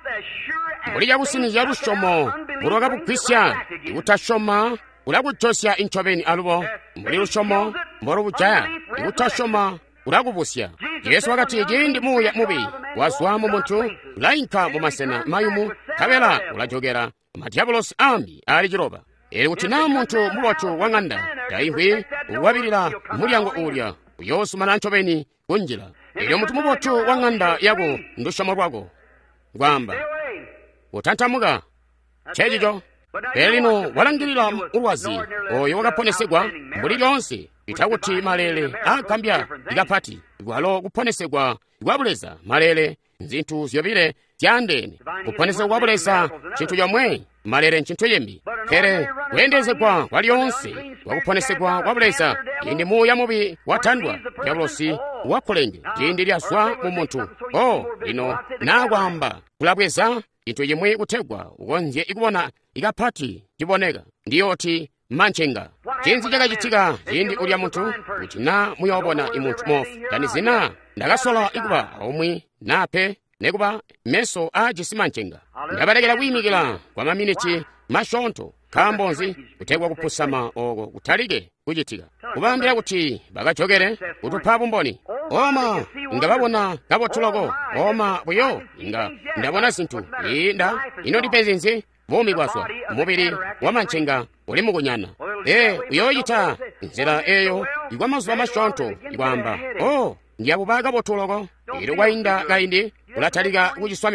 mbuli chakusinizya lushomo mbuli wakapugwisya ikutashoma ulakuchosya inchopeni alupo mbuli lushomo mbolo bujaya ikutashoma ulakupusya yesu wakati jindi muya mubi wazwamo munthu ulayinkha mumasena mayumu kapela ulachokera madiabulosi ambi ali chilopa eli kuti na munthu mulothu wang'anda dayihwi uwapirira mulyango ulya uyosumana nchopeni kunjira ili munthu mulothu wang'anda yako ndushomo lwako ngwamba utanthamuka chechicho pelino walangirira ulwazi oyo wakaponesedwa mbuli lyonse itakuti malele akambya ikaphati ikwalo kuponesedwa ikwabuleza malele nzinthu ziyopire tyandeni kuponesedwa kwabuleza chinthu chomwe malele nchinthu yembi kere kuyendezedwa kwalyonse wakuponesedwa kwabuleza indi muya mubi wathandwa diabulosi wakulenge lindi lyazwa mu munthu o lino nakwamba kulabweza chinthu chimwe kuthegwa ukonje ikuona ikaphati chiboneka ndiyoti manchenga chinzi chakachitika chindi ulya munthu kuti na muyawopona imunthu mofu kani zina ndakasola ikupa omwe nape nekupa meso a chisimanchenga ndapatekera kuyimikira kwa maminiti mashontho khambonzi kuthegwa kuphusama oko kuthalike kuchitika kupambira kuti bakachokere kutuphapo mboni oma ingapabona kapothuloko oma buyo inga ndabona zinthu inda ino ndipenzinzi vomi kwaswa mubiri wamanchenga uli mukunyana e uyoyitha nzira eyo ikwamazuwa mashontho ikwamba o ndiyakupaka pothuloko ili kwayinda kayindi ulathalika kuchiswa mitwe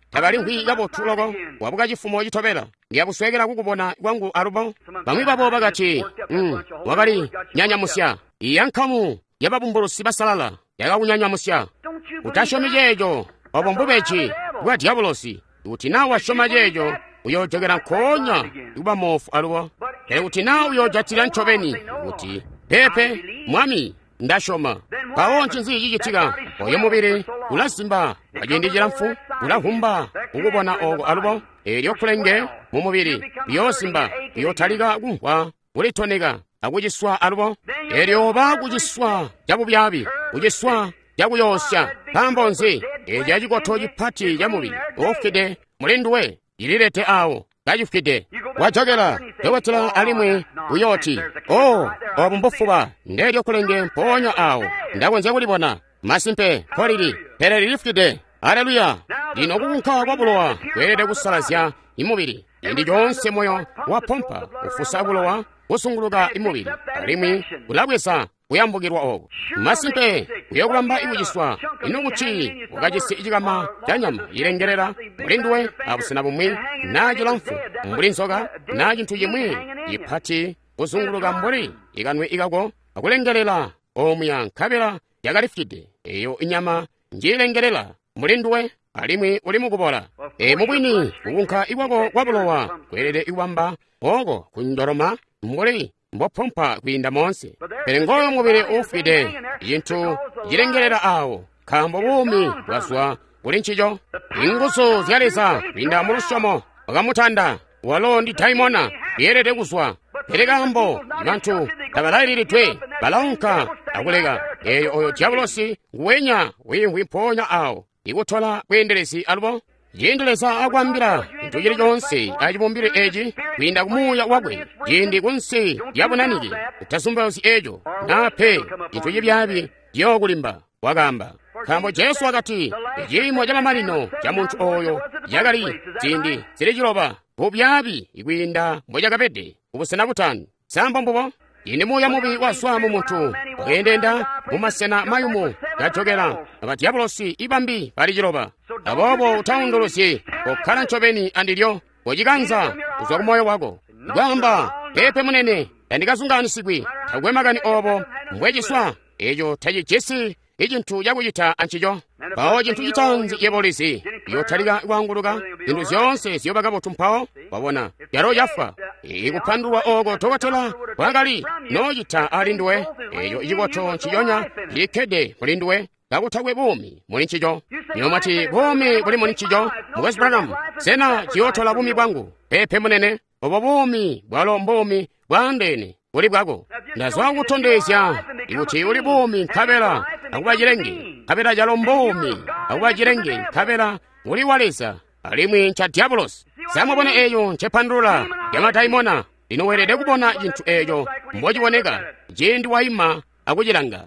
tabali nkwiga botuloko wabuka chifumo chitopera ndiyabuswekera kukubona kwangu alupo pamwi papo pakati mm, wakali nyanyamusya iyankhamu yapabumbulusi basalala yakakunyanyamusya utashoma checho opombupechi bwa diabolosi kuti nawo ashoma checho uyojokera nkhonya ikuba mofu alupo ere kuti nawo uyojatira ntchopeni kuti pepe mwami ndashoma pawo nchinzi chichitika oyo mubiri ulasimba wajendijira mfu ulahumba ukubona oko alupo eryokhulenge mu mubiri yosimba yothalika kuhwa ulitoneka akuchiswa alupo eryoba kuchiswa jakubyabi kuchiswa jakuyosya pambonzi eja achikotho chiphati cha mubiri ofukide mulinduwe ililete awo kachifukide wajokera yokwetsera alimwe uyoti o opumbufuba nderyokhulenge mponya awo ndakwenze kulibona masimpe kholili pere lilifukide aleluya lino kukunkha kwabulowa kwerere kusalazya imubiri indi chonse moyo wapompa ufusa bulowa usunguluka imubiri alimwi kulabwesa kuyambukirwa oko masimpe kuyokulamba ikuchiswa ino kuti wakachisi ichikama cha nyama ilengerera mulinduwe apusina pomwe nachila mfu mbuli nzoka na chinthu chimwe iphati kuzunguluka mbuli ikanwe ikako akulengerera omwe nkhabera yakalifukide eyo inyama njilengerera mulinduwe alimwi uli mukupola e mubwini kukunkha ikwako kwabulowa kwerere ikwamba oko kundoroma mbuli mbopompa kuyinda monse pere ngoyo mubiri ufide yinthu yilengerera awo khambo bumi bwaswa kuli ntchicho inguso zyaleza kuyinda mulushomo wakamutanda walo ndi daimona yerete kuswa pere kambo ibanthu tabalalilitwe balaunka akuleka eyo oyo diabolosi nguwenya wingwi mponya awo ikuthola kuyenderesi alupo yendeleza akwambira nthu chilichonse achipumbire echi kuyinda kumuya wakwe yindi kunsi yabunaniki utasumbayosi echo naphe inthu chipyapi yokulimba wakamba khambo Yesu akati chimo cha mamalino cha munthu oyo yakali zindi zili chilopa kupyapi ikuyinda mbochakapede kupusena kutani samba mbupo ine moya mubi waswamu munthu wakuyendenda mumasena mayumu yachokera apa diabolosi ibambi pali chilopa apopo utaundulusi kokhala ntchopeni andilyo pochikanza kuzwa kumoyo wako ikuyamba pepe munene yandikazungani sikwi takuemakani opo mbwechiswa echo tachichisi ichinthu chakuchita antchicho pawo chinthu chitanzi yepolisi yothalika ikuanguluka zinthu zonse ziyopakapo thumphawo wabona yaro yafa ikuphandulwa oko tokothera wakali nochitha alinduwe eyo ichikotho nchichonya likhede mulinduwe kakuthakwe bumi muli ntchicho nyomati bumi kuli muli ntchicho mukwezi Branham sena chiyothola bumi bwangu pepe munene opo bumi bwalo mbumi bwandene uli bwako ndazwa kuthondezya ikuti uli bumi nkhabera akuba chilenge nkhabera chalo mbumi akuba chilenge nkhabera uli waleza alimwi ncha diabolosi samwepone eyo nchephandula yamataimona linowerede kupona chinthu echo mbochioneka chindi waima akuchilanga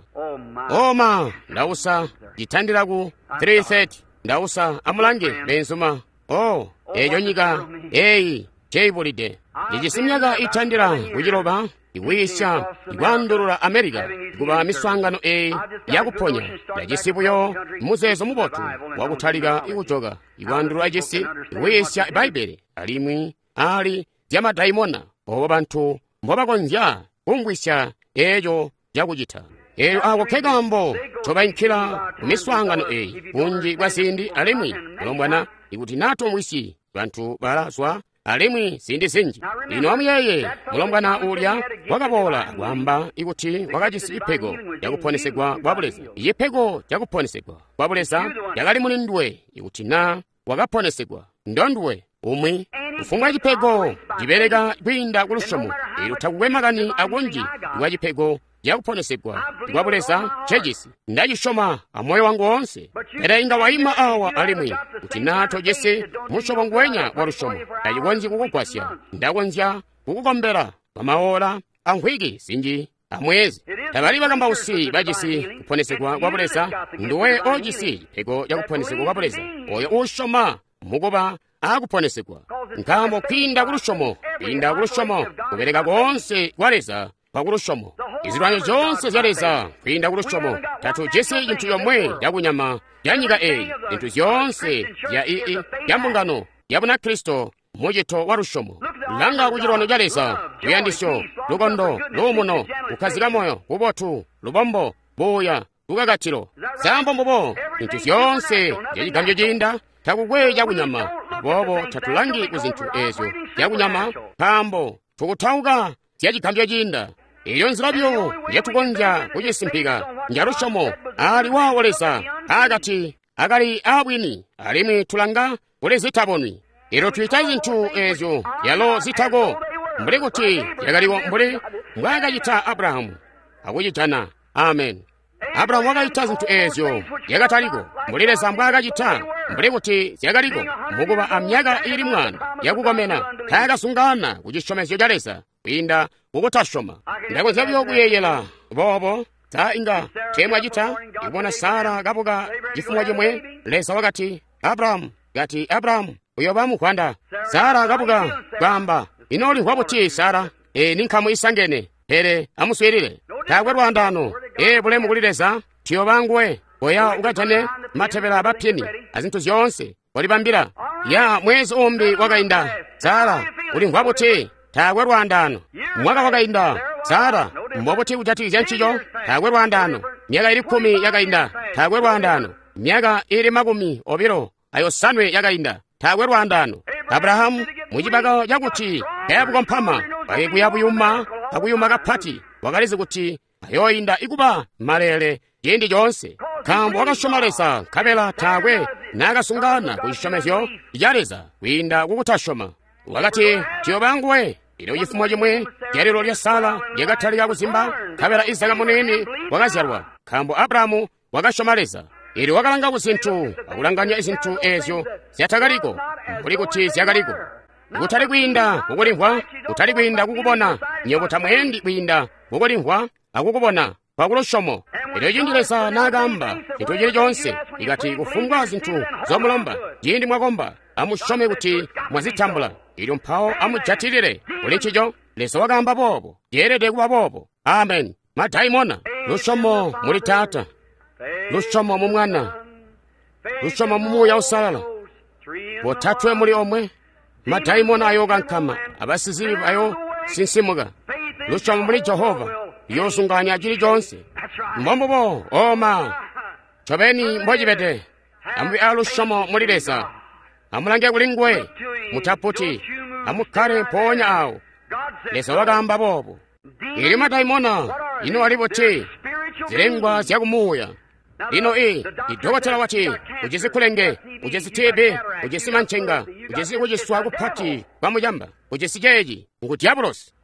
oma ndausa chithandiraku three thirty ndausa amulange benzuma o echo nyika eyi cheipolide ndichisimyaka ithandira kuchilopa ikuisha ikuandulula Amerika ikuba miswangano eyi yakuphonya yachisipuyo muzezo mupotu wakuthalika ikuchoka ikuandulula ichisi ikuisha Baibeli alimwi ali dyamadaimona opo banthu mbobakonzya kumbwisha echo yakuchitha eyo akukhekambo chobankhira kumiswangano eyi kunji kwa sindi alimwi kulombwana ikuti nato mwisi banthu balazwa alimwi sindi sinji ino amuyeye mulombwana ulya wakapola kwamba ikuti wakachisi ipheko yakuphonesegwa kwabuleza ipheko yakuphonesegwa kwabuleza yakali mulinduwe ikuti na wakaphonesegwa ndonduwe umwe kufunga chipheko chipereka kwinda kulushomo ilutha kuwemakani akunji iwa chipheko yakuphonesegwa kwabuleza chejisi ndachishoma amoyo wangu onse pera inga waima awa alimwi kuti nato jese mushomo ngwenya walushomo ndachikonzi kukugwasya ndakonzya kukukombera pamaola ankhwiki sinji amwezi tabaliba kamba usi bachisi kuphonesegwa kwabuleza ndiwe ojisi pheko yakuphonesegwa kwabuleza oyo ushoma mukuba akuphonesegwa nkhambo kwinda kulushomo kwinda kulushomo kupereka konse kwaleza pakulushomo izilwanyo zonse zaleza kuyinda ku lushomo tatujese inthu yomwe yakunyama yanyika eyi inthu zonse ya ii yambungano yabuna khristu mujitho wa lushomo langa kuchilwano chaleza kuyandisyo lukondo lumuno kukhazika moyo kubothu lubombo buya kukakathiro zambombobo inthu zonse yachigamjo chinda takukwe chakunyama bobo tatulangi ku zinthu ezo yakunyama pambo tukuthauka ziyachigamjo chinda iyo nzirabyo yatukonja kuchisimphika njarushomo ali wawolesa akati akali abwini alimwi tulanga kuli zitabonwi iro tuita zinthu ezo yalo zitako mbuli kuti yakaliwo mbuli mwakachita abrahamu akuchitana amen abrahamu wakachita zinthu ezo yakataliko mbulilesa mbwakachita mbuli kuti ziyakaliko mukupa amyaka ili mwana yakukomena takasungana kuchishomesyo chalesa kuyinda kukutashoma ndakwezabyo kuyeyela bobo ta inga chemwe achita ibona Sara kapuka chifumwa chomwe lesa wakati Abrahamu gati Abrahamu uyo bamukwanda Sara kapuka kwamba inoli wabuti Sara e ninkhamu isangene here amuswirire takwerwa ndano e bulemu kulilesa tiyo bangwe oya ukatane mathepera abapyeni azinthu zonse walipambira ya mwezi umbi wakayinda Sara uli ngwabuti takwerwa ndano mwaka wakayinda Sara mwabuti kutati zenchicho takwerwa ndano myaka ili khumi yakayinda takwerwa ndano myaka ili makumi obiro ayo sanwe yakayinda takwerwa ndano Abrahamu mujibaka yakuti yabuka mphama pakuyabuyuma akuyuma kaphati wakalize kuti ayoyinda ikuba malele chindi chonse khambo wakashomalesa kapela takwe nakasungana kuchishomesyo chaleza kuyinda kukutashoma wakati tiyo bangwe ilo chifumwa chomwe lyaliro lya Sara lyakathalika kuzimba kapela Isaka munene wakazyalwa khambo Abrahamu wakashomalesa ili wakalanga ku zinthu akulanganya izinthu ezo ziyatakaliko kuli kuti ziyakaliko kutali kuyinda kukulimphwa kutali kuyinda kukubona nyepo tamwendi kuyinda kukulimphwa akukubona pakuloshomo ilo chindilesa nakamba chinthu chilichonse ikati kufungwa zinthu zomulomba chindi mwakomba amushome kuti mwazithambula ili mphawo amujatilire kuli chicho leso wakamba popo yerede kupa popo amen madaimona lushomo muli tata lushomo mu mwana lushomo mumuya usalala potatwe muli omwe madaimona ayoka nkama abasizili ayo sinsimuka lushomo muli Jehova yosunganya chilichonse mbombobo oma chobeni mbojibete ambi alushomo mulilesa amulange kulingwe mutaputi amukhale ponya awo lesa wakamba popo ili madaimona ino alipoti zilengwa ziyakumuya ino i idokotela wati ujizikhulenge ujizitebe ujisimanchenga ujizi kujiswa kuphati kwamujamba ujisijeji ngutiabulosi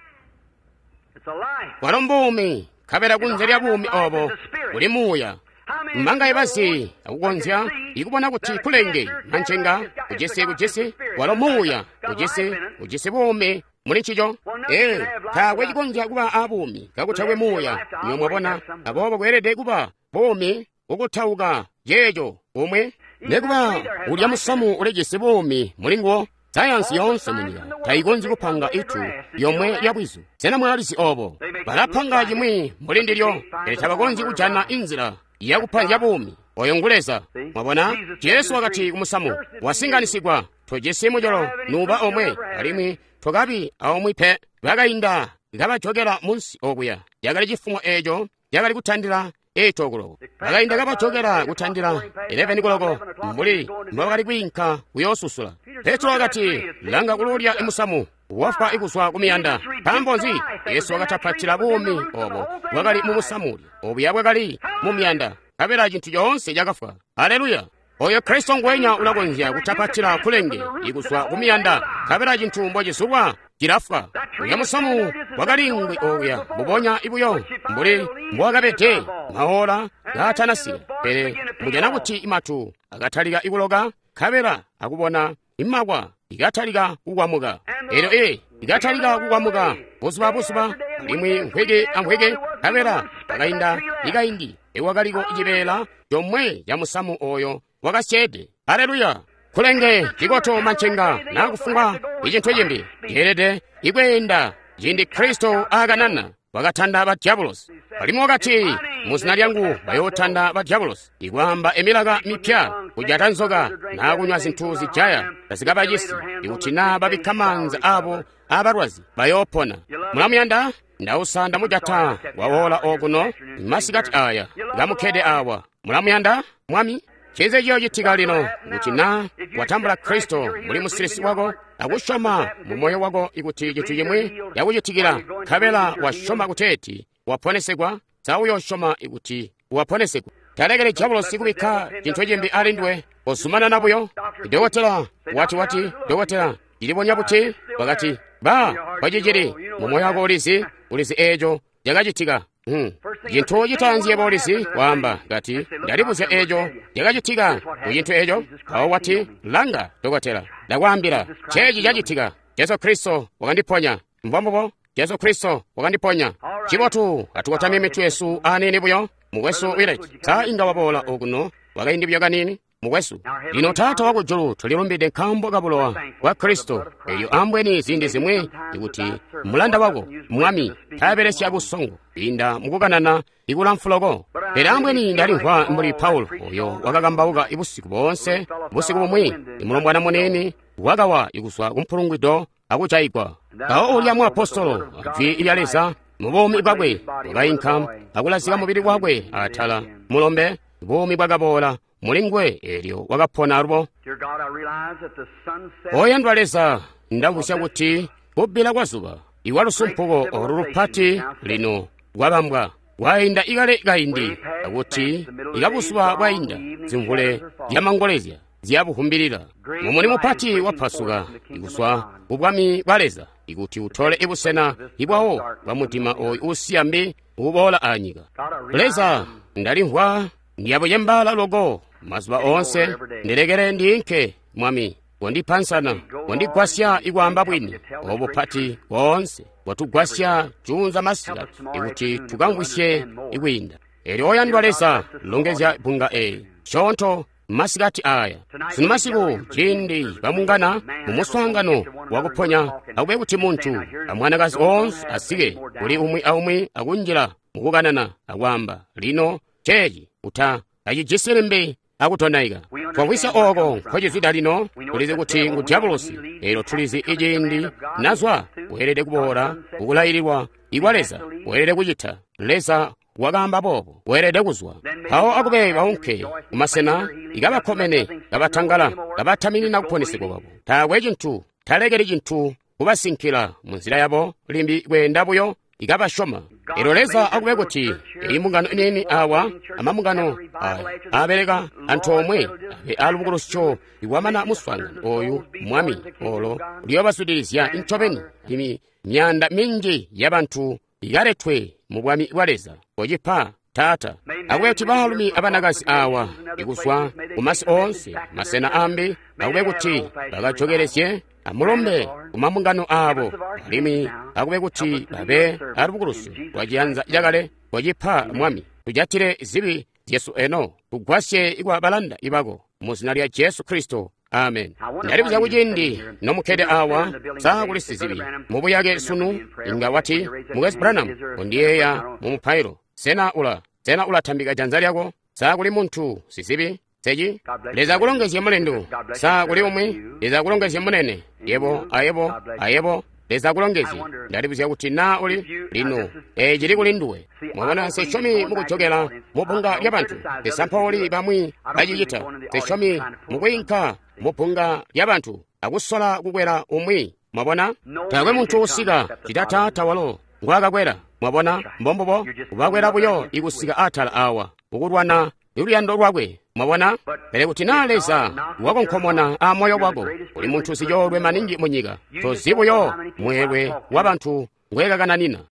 walombumi kapela kunzerya bumi obo uli muya mmangaye basi akukonzya ikubona kuti khulenge manchenga ujise kujise walomuya ujise ujise bumi muli chicho eh takwe chikonzya kuba abumi kakuthakwe muya nyomwe bona abobo kwerede kuba bumi ukuthauka yejo omwe nekuba ulya musamu ulejese bumi mulingo sayansi yonse munyika tayikonzi kupanga itu yomwe yabwizu sena mwalisi obo balaphanga jimwi mulindilyo elitabakonzi kujana inzira yakuphanja bumi oyonguleza mwabona Yesu wakati kumusamu wasinganisigwa tojese mujolo nuba omwe alimwi togabi aomwipe bakayinda ikabachokera munsi okuya yakali chifumo ejo yakali kuthandira echokolo bakayinda kabachokera kuthandira eleven koloko mbuli mbakali kwinka kuyosusula Petro wakati langa kululya emusamu wafa ikuswa kumiyanda pambonzi Yesu wakatapatira bumi obo wakali mumusamuli obuya bwakali mumiyanda kapela chinthu chonse chakafa haleluya oyo Kristo ngwenya ulakonzya kutapatira khulenge ikuswa kumiyanda kapela chinthu mbochisubwa chirafa uya musamu wakalingwi oya mubonya ibuyo mbuli mbwakapete mahola gathanasiya pere mujana kuti imatu akathalika ikuloka kapela akubona imakwa ikathalika kukwamuka ero e ikathalika kukwamuka pusupapusupa limwe nkhweke ankhweke kapela akayinda ikayindi ewakaliko ichipela chomwe ya musamu oyo wakachete haleluya khulenge chikoto manchenga nakufunga ichinthu chimbi yerede ikwenda chindi Kristo akanana wakathanda ba diabolos palimo wakati muzina lyangu bayothanda ba diabolos ikwamba emilaga mipya kudyata nzoka nakunywa zinthu zijaya tazikapachisi ikuti na babikhamanza abo abalwazi bayophona mulamuyanda ndausanda mudyatha wawola okuno masikati aya ngamukhede awa mulamuyanda mwami chize iyo chitika lino kuti na watambula Kristo muli musirisi wako akushoma mu moyo wako ikuti chinthu chimwe yakuchitikira khabela washoma kuteti waponesekwa tsawu yoshoma ikuti waponesekwa talekere diabolos ikubikha chinthu chimbi ali ndiwe osumana nabuyo dokotela wati wati dokotela ilipo nyabuti wakati ba pachijiri mu moyo wako ulisi ulisi ejo yakachitika Hmm. Jinthu chitanziye polisi wamba ngati ndalibuza ejo yakachitika kuyinthu ejo awo wati langa dokotela ndakwambira chechi chachitika Yesu Kristo wakandiponya mbombopo Yesu Kristo wakandiponya chipotu atukotame mitu yesu anene buyo mukwesu wireti ta ingawapola okuno wakayindibyo kanini mukwesu lino tata wakujulu tulilumbide nkhambo kabulowa wa Kristo eyo ambweni zindi zimwe ikuti mulanda wako mwami tayaperesya kusongo inda mukukanana ikulamfuloko pera ambweni ndali nhwa mbuli Paulo oyo wakakambauka ibusiku bonse busiku bomwe imulombwana munene wakawa ikuswa kumphulungwido akuchayikwa kawo ulya mu apostolo abvi ilyaleza mubomi bwakwe wakayinkha akulazika mubiri wakwe athala mulombe bomi bwakapola mulingwe elyo wakaphona alupo oyandwaleza ndakusya kuti kubila kwa zuba iwa lusumphuko oluluphati lino wapambwa wayinda ikale ikayindi akuti ikakuswa bwayinda zimvule yamangolezya ziyabuhumbirira momwe muphati waphwasuka ikuswa ubwami bwaleza ikuti uthole ibusena ibwawo pamutima oyu usiyambi ubola anyika leza ndalimvwa ndiyabo yembala logo mazuba onse ndilekere ndinke mwami wandiphansana wandigwasya ikwamba bwini obuphati wonse watugwasya chunza masira ikuti tukangwisye ikwinda eri oyandwaleza longezya bunga e chonto masikati aya sinu masiku chindi pamungana mumuswangano wakuphonya akube kuti munthu amwanakazi onse asike kuli umwi aumwi akunjira mukukanana akwamba lino chechi utha achijiselembe akutonayika kwawisa oko khochizida lino kulize kuti ngu diabolosi ero tulizi ijindi nazwa uherede kubohora ukulayirirwa ikwaleza uherede kuchitha leza wakamba popo uherede kuzwa awo akube baunke umasena ikabakhomene kabathangala kabathamini nakuphonesekwa kwabo takwe chinthu talekere chinthu kubasinkhira munzira yabo limbi kwendabuyo ikabashoma ero leza akube kuti imungano ineni awa amamungano abereka anthu omwe abe alubukulusicho iwamana muswangano oyu mwami olo liyobasudirizya ntchopeni imi myanda mingi y'abanthu ikalethwe mu bwami bwaleza ochipha tata akube kuti balumi abanakazi awa ikuswa kumasi onse masena ambi akube kuti bakachokeresye amulombe kumamungano abo alimi akube kuti babe alubukulusi wajiyanza yakale wachipha mwami tujatire zibi yesu eno tugwasye ikwa balanda ibako muzina lya Yesu Kristo amen ndalibuza kuchindi nomukhede awa sakulisi zibi mubuyake sunu inga wati mukesi Branham kondiyeya mumuphairo sena ula sena ulathambika janza lyako sakuli munthu sizibi seji leza kulongezya mulendo sakuli umwe leza kulongezya munene yebo ayebo ayebo leza kulongezya ndalibuza kuti na uli lino eji likulinduwe mwabona sechomi mukuchokera mupunga lya banthu tesampoli bamwi bachiyitha sechomi mukuyinkha mupunga lya banthu akusola kukwera umwi mwabona takwe munthu usika chitatha tawalo ngwakakwera mwabona mbombopo kubakwera buyo ikusika athala awa ukutwana luluyando lwakwe mwabona pere kuti naleza wakonkhomona a moyo wako uli munthu siyolwe maningi munyika tozibuyo mwewe wa banthu ngwekakananina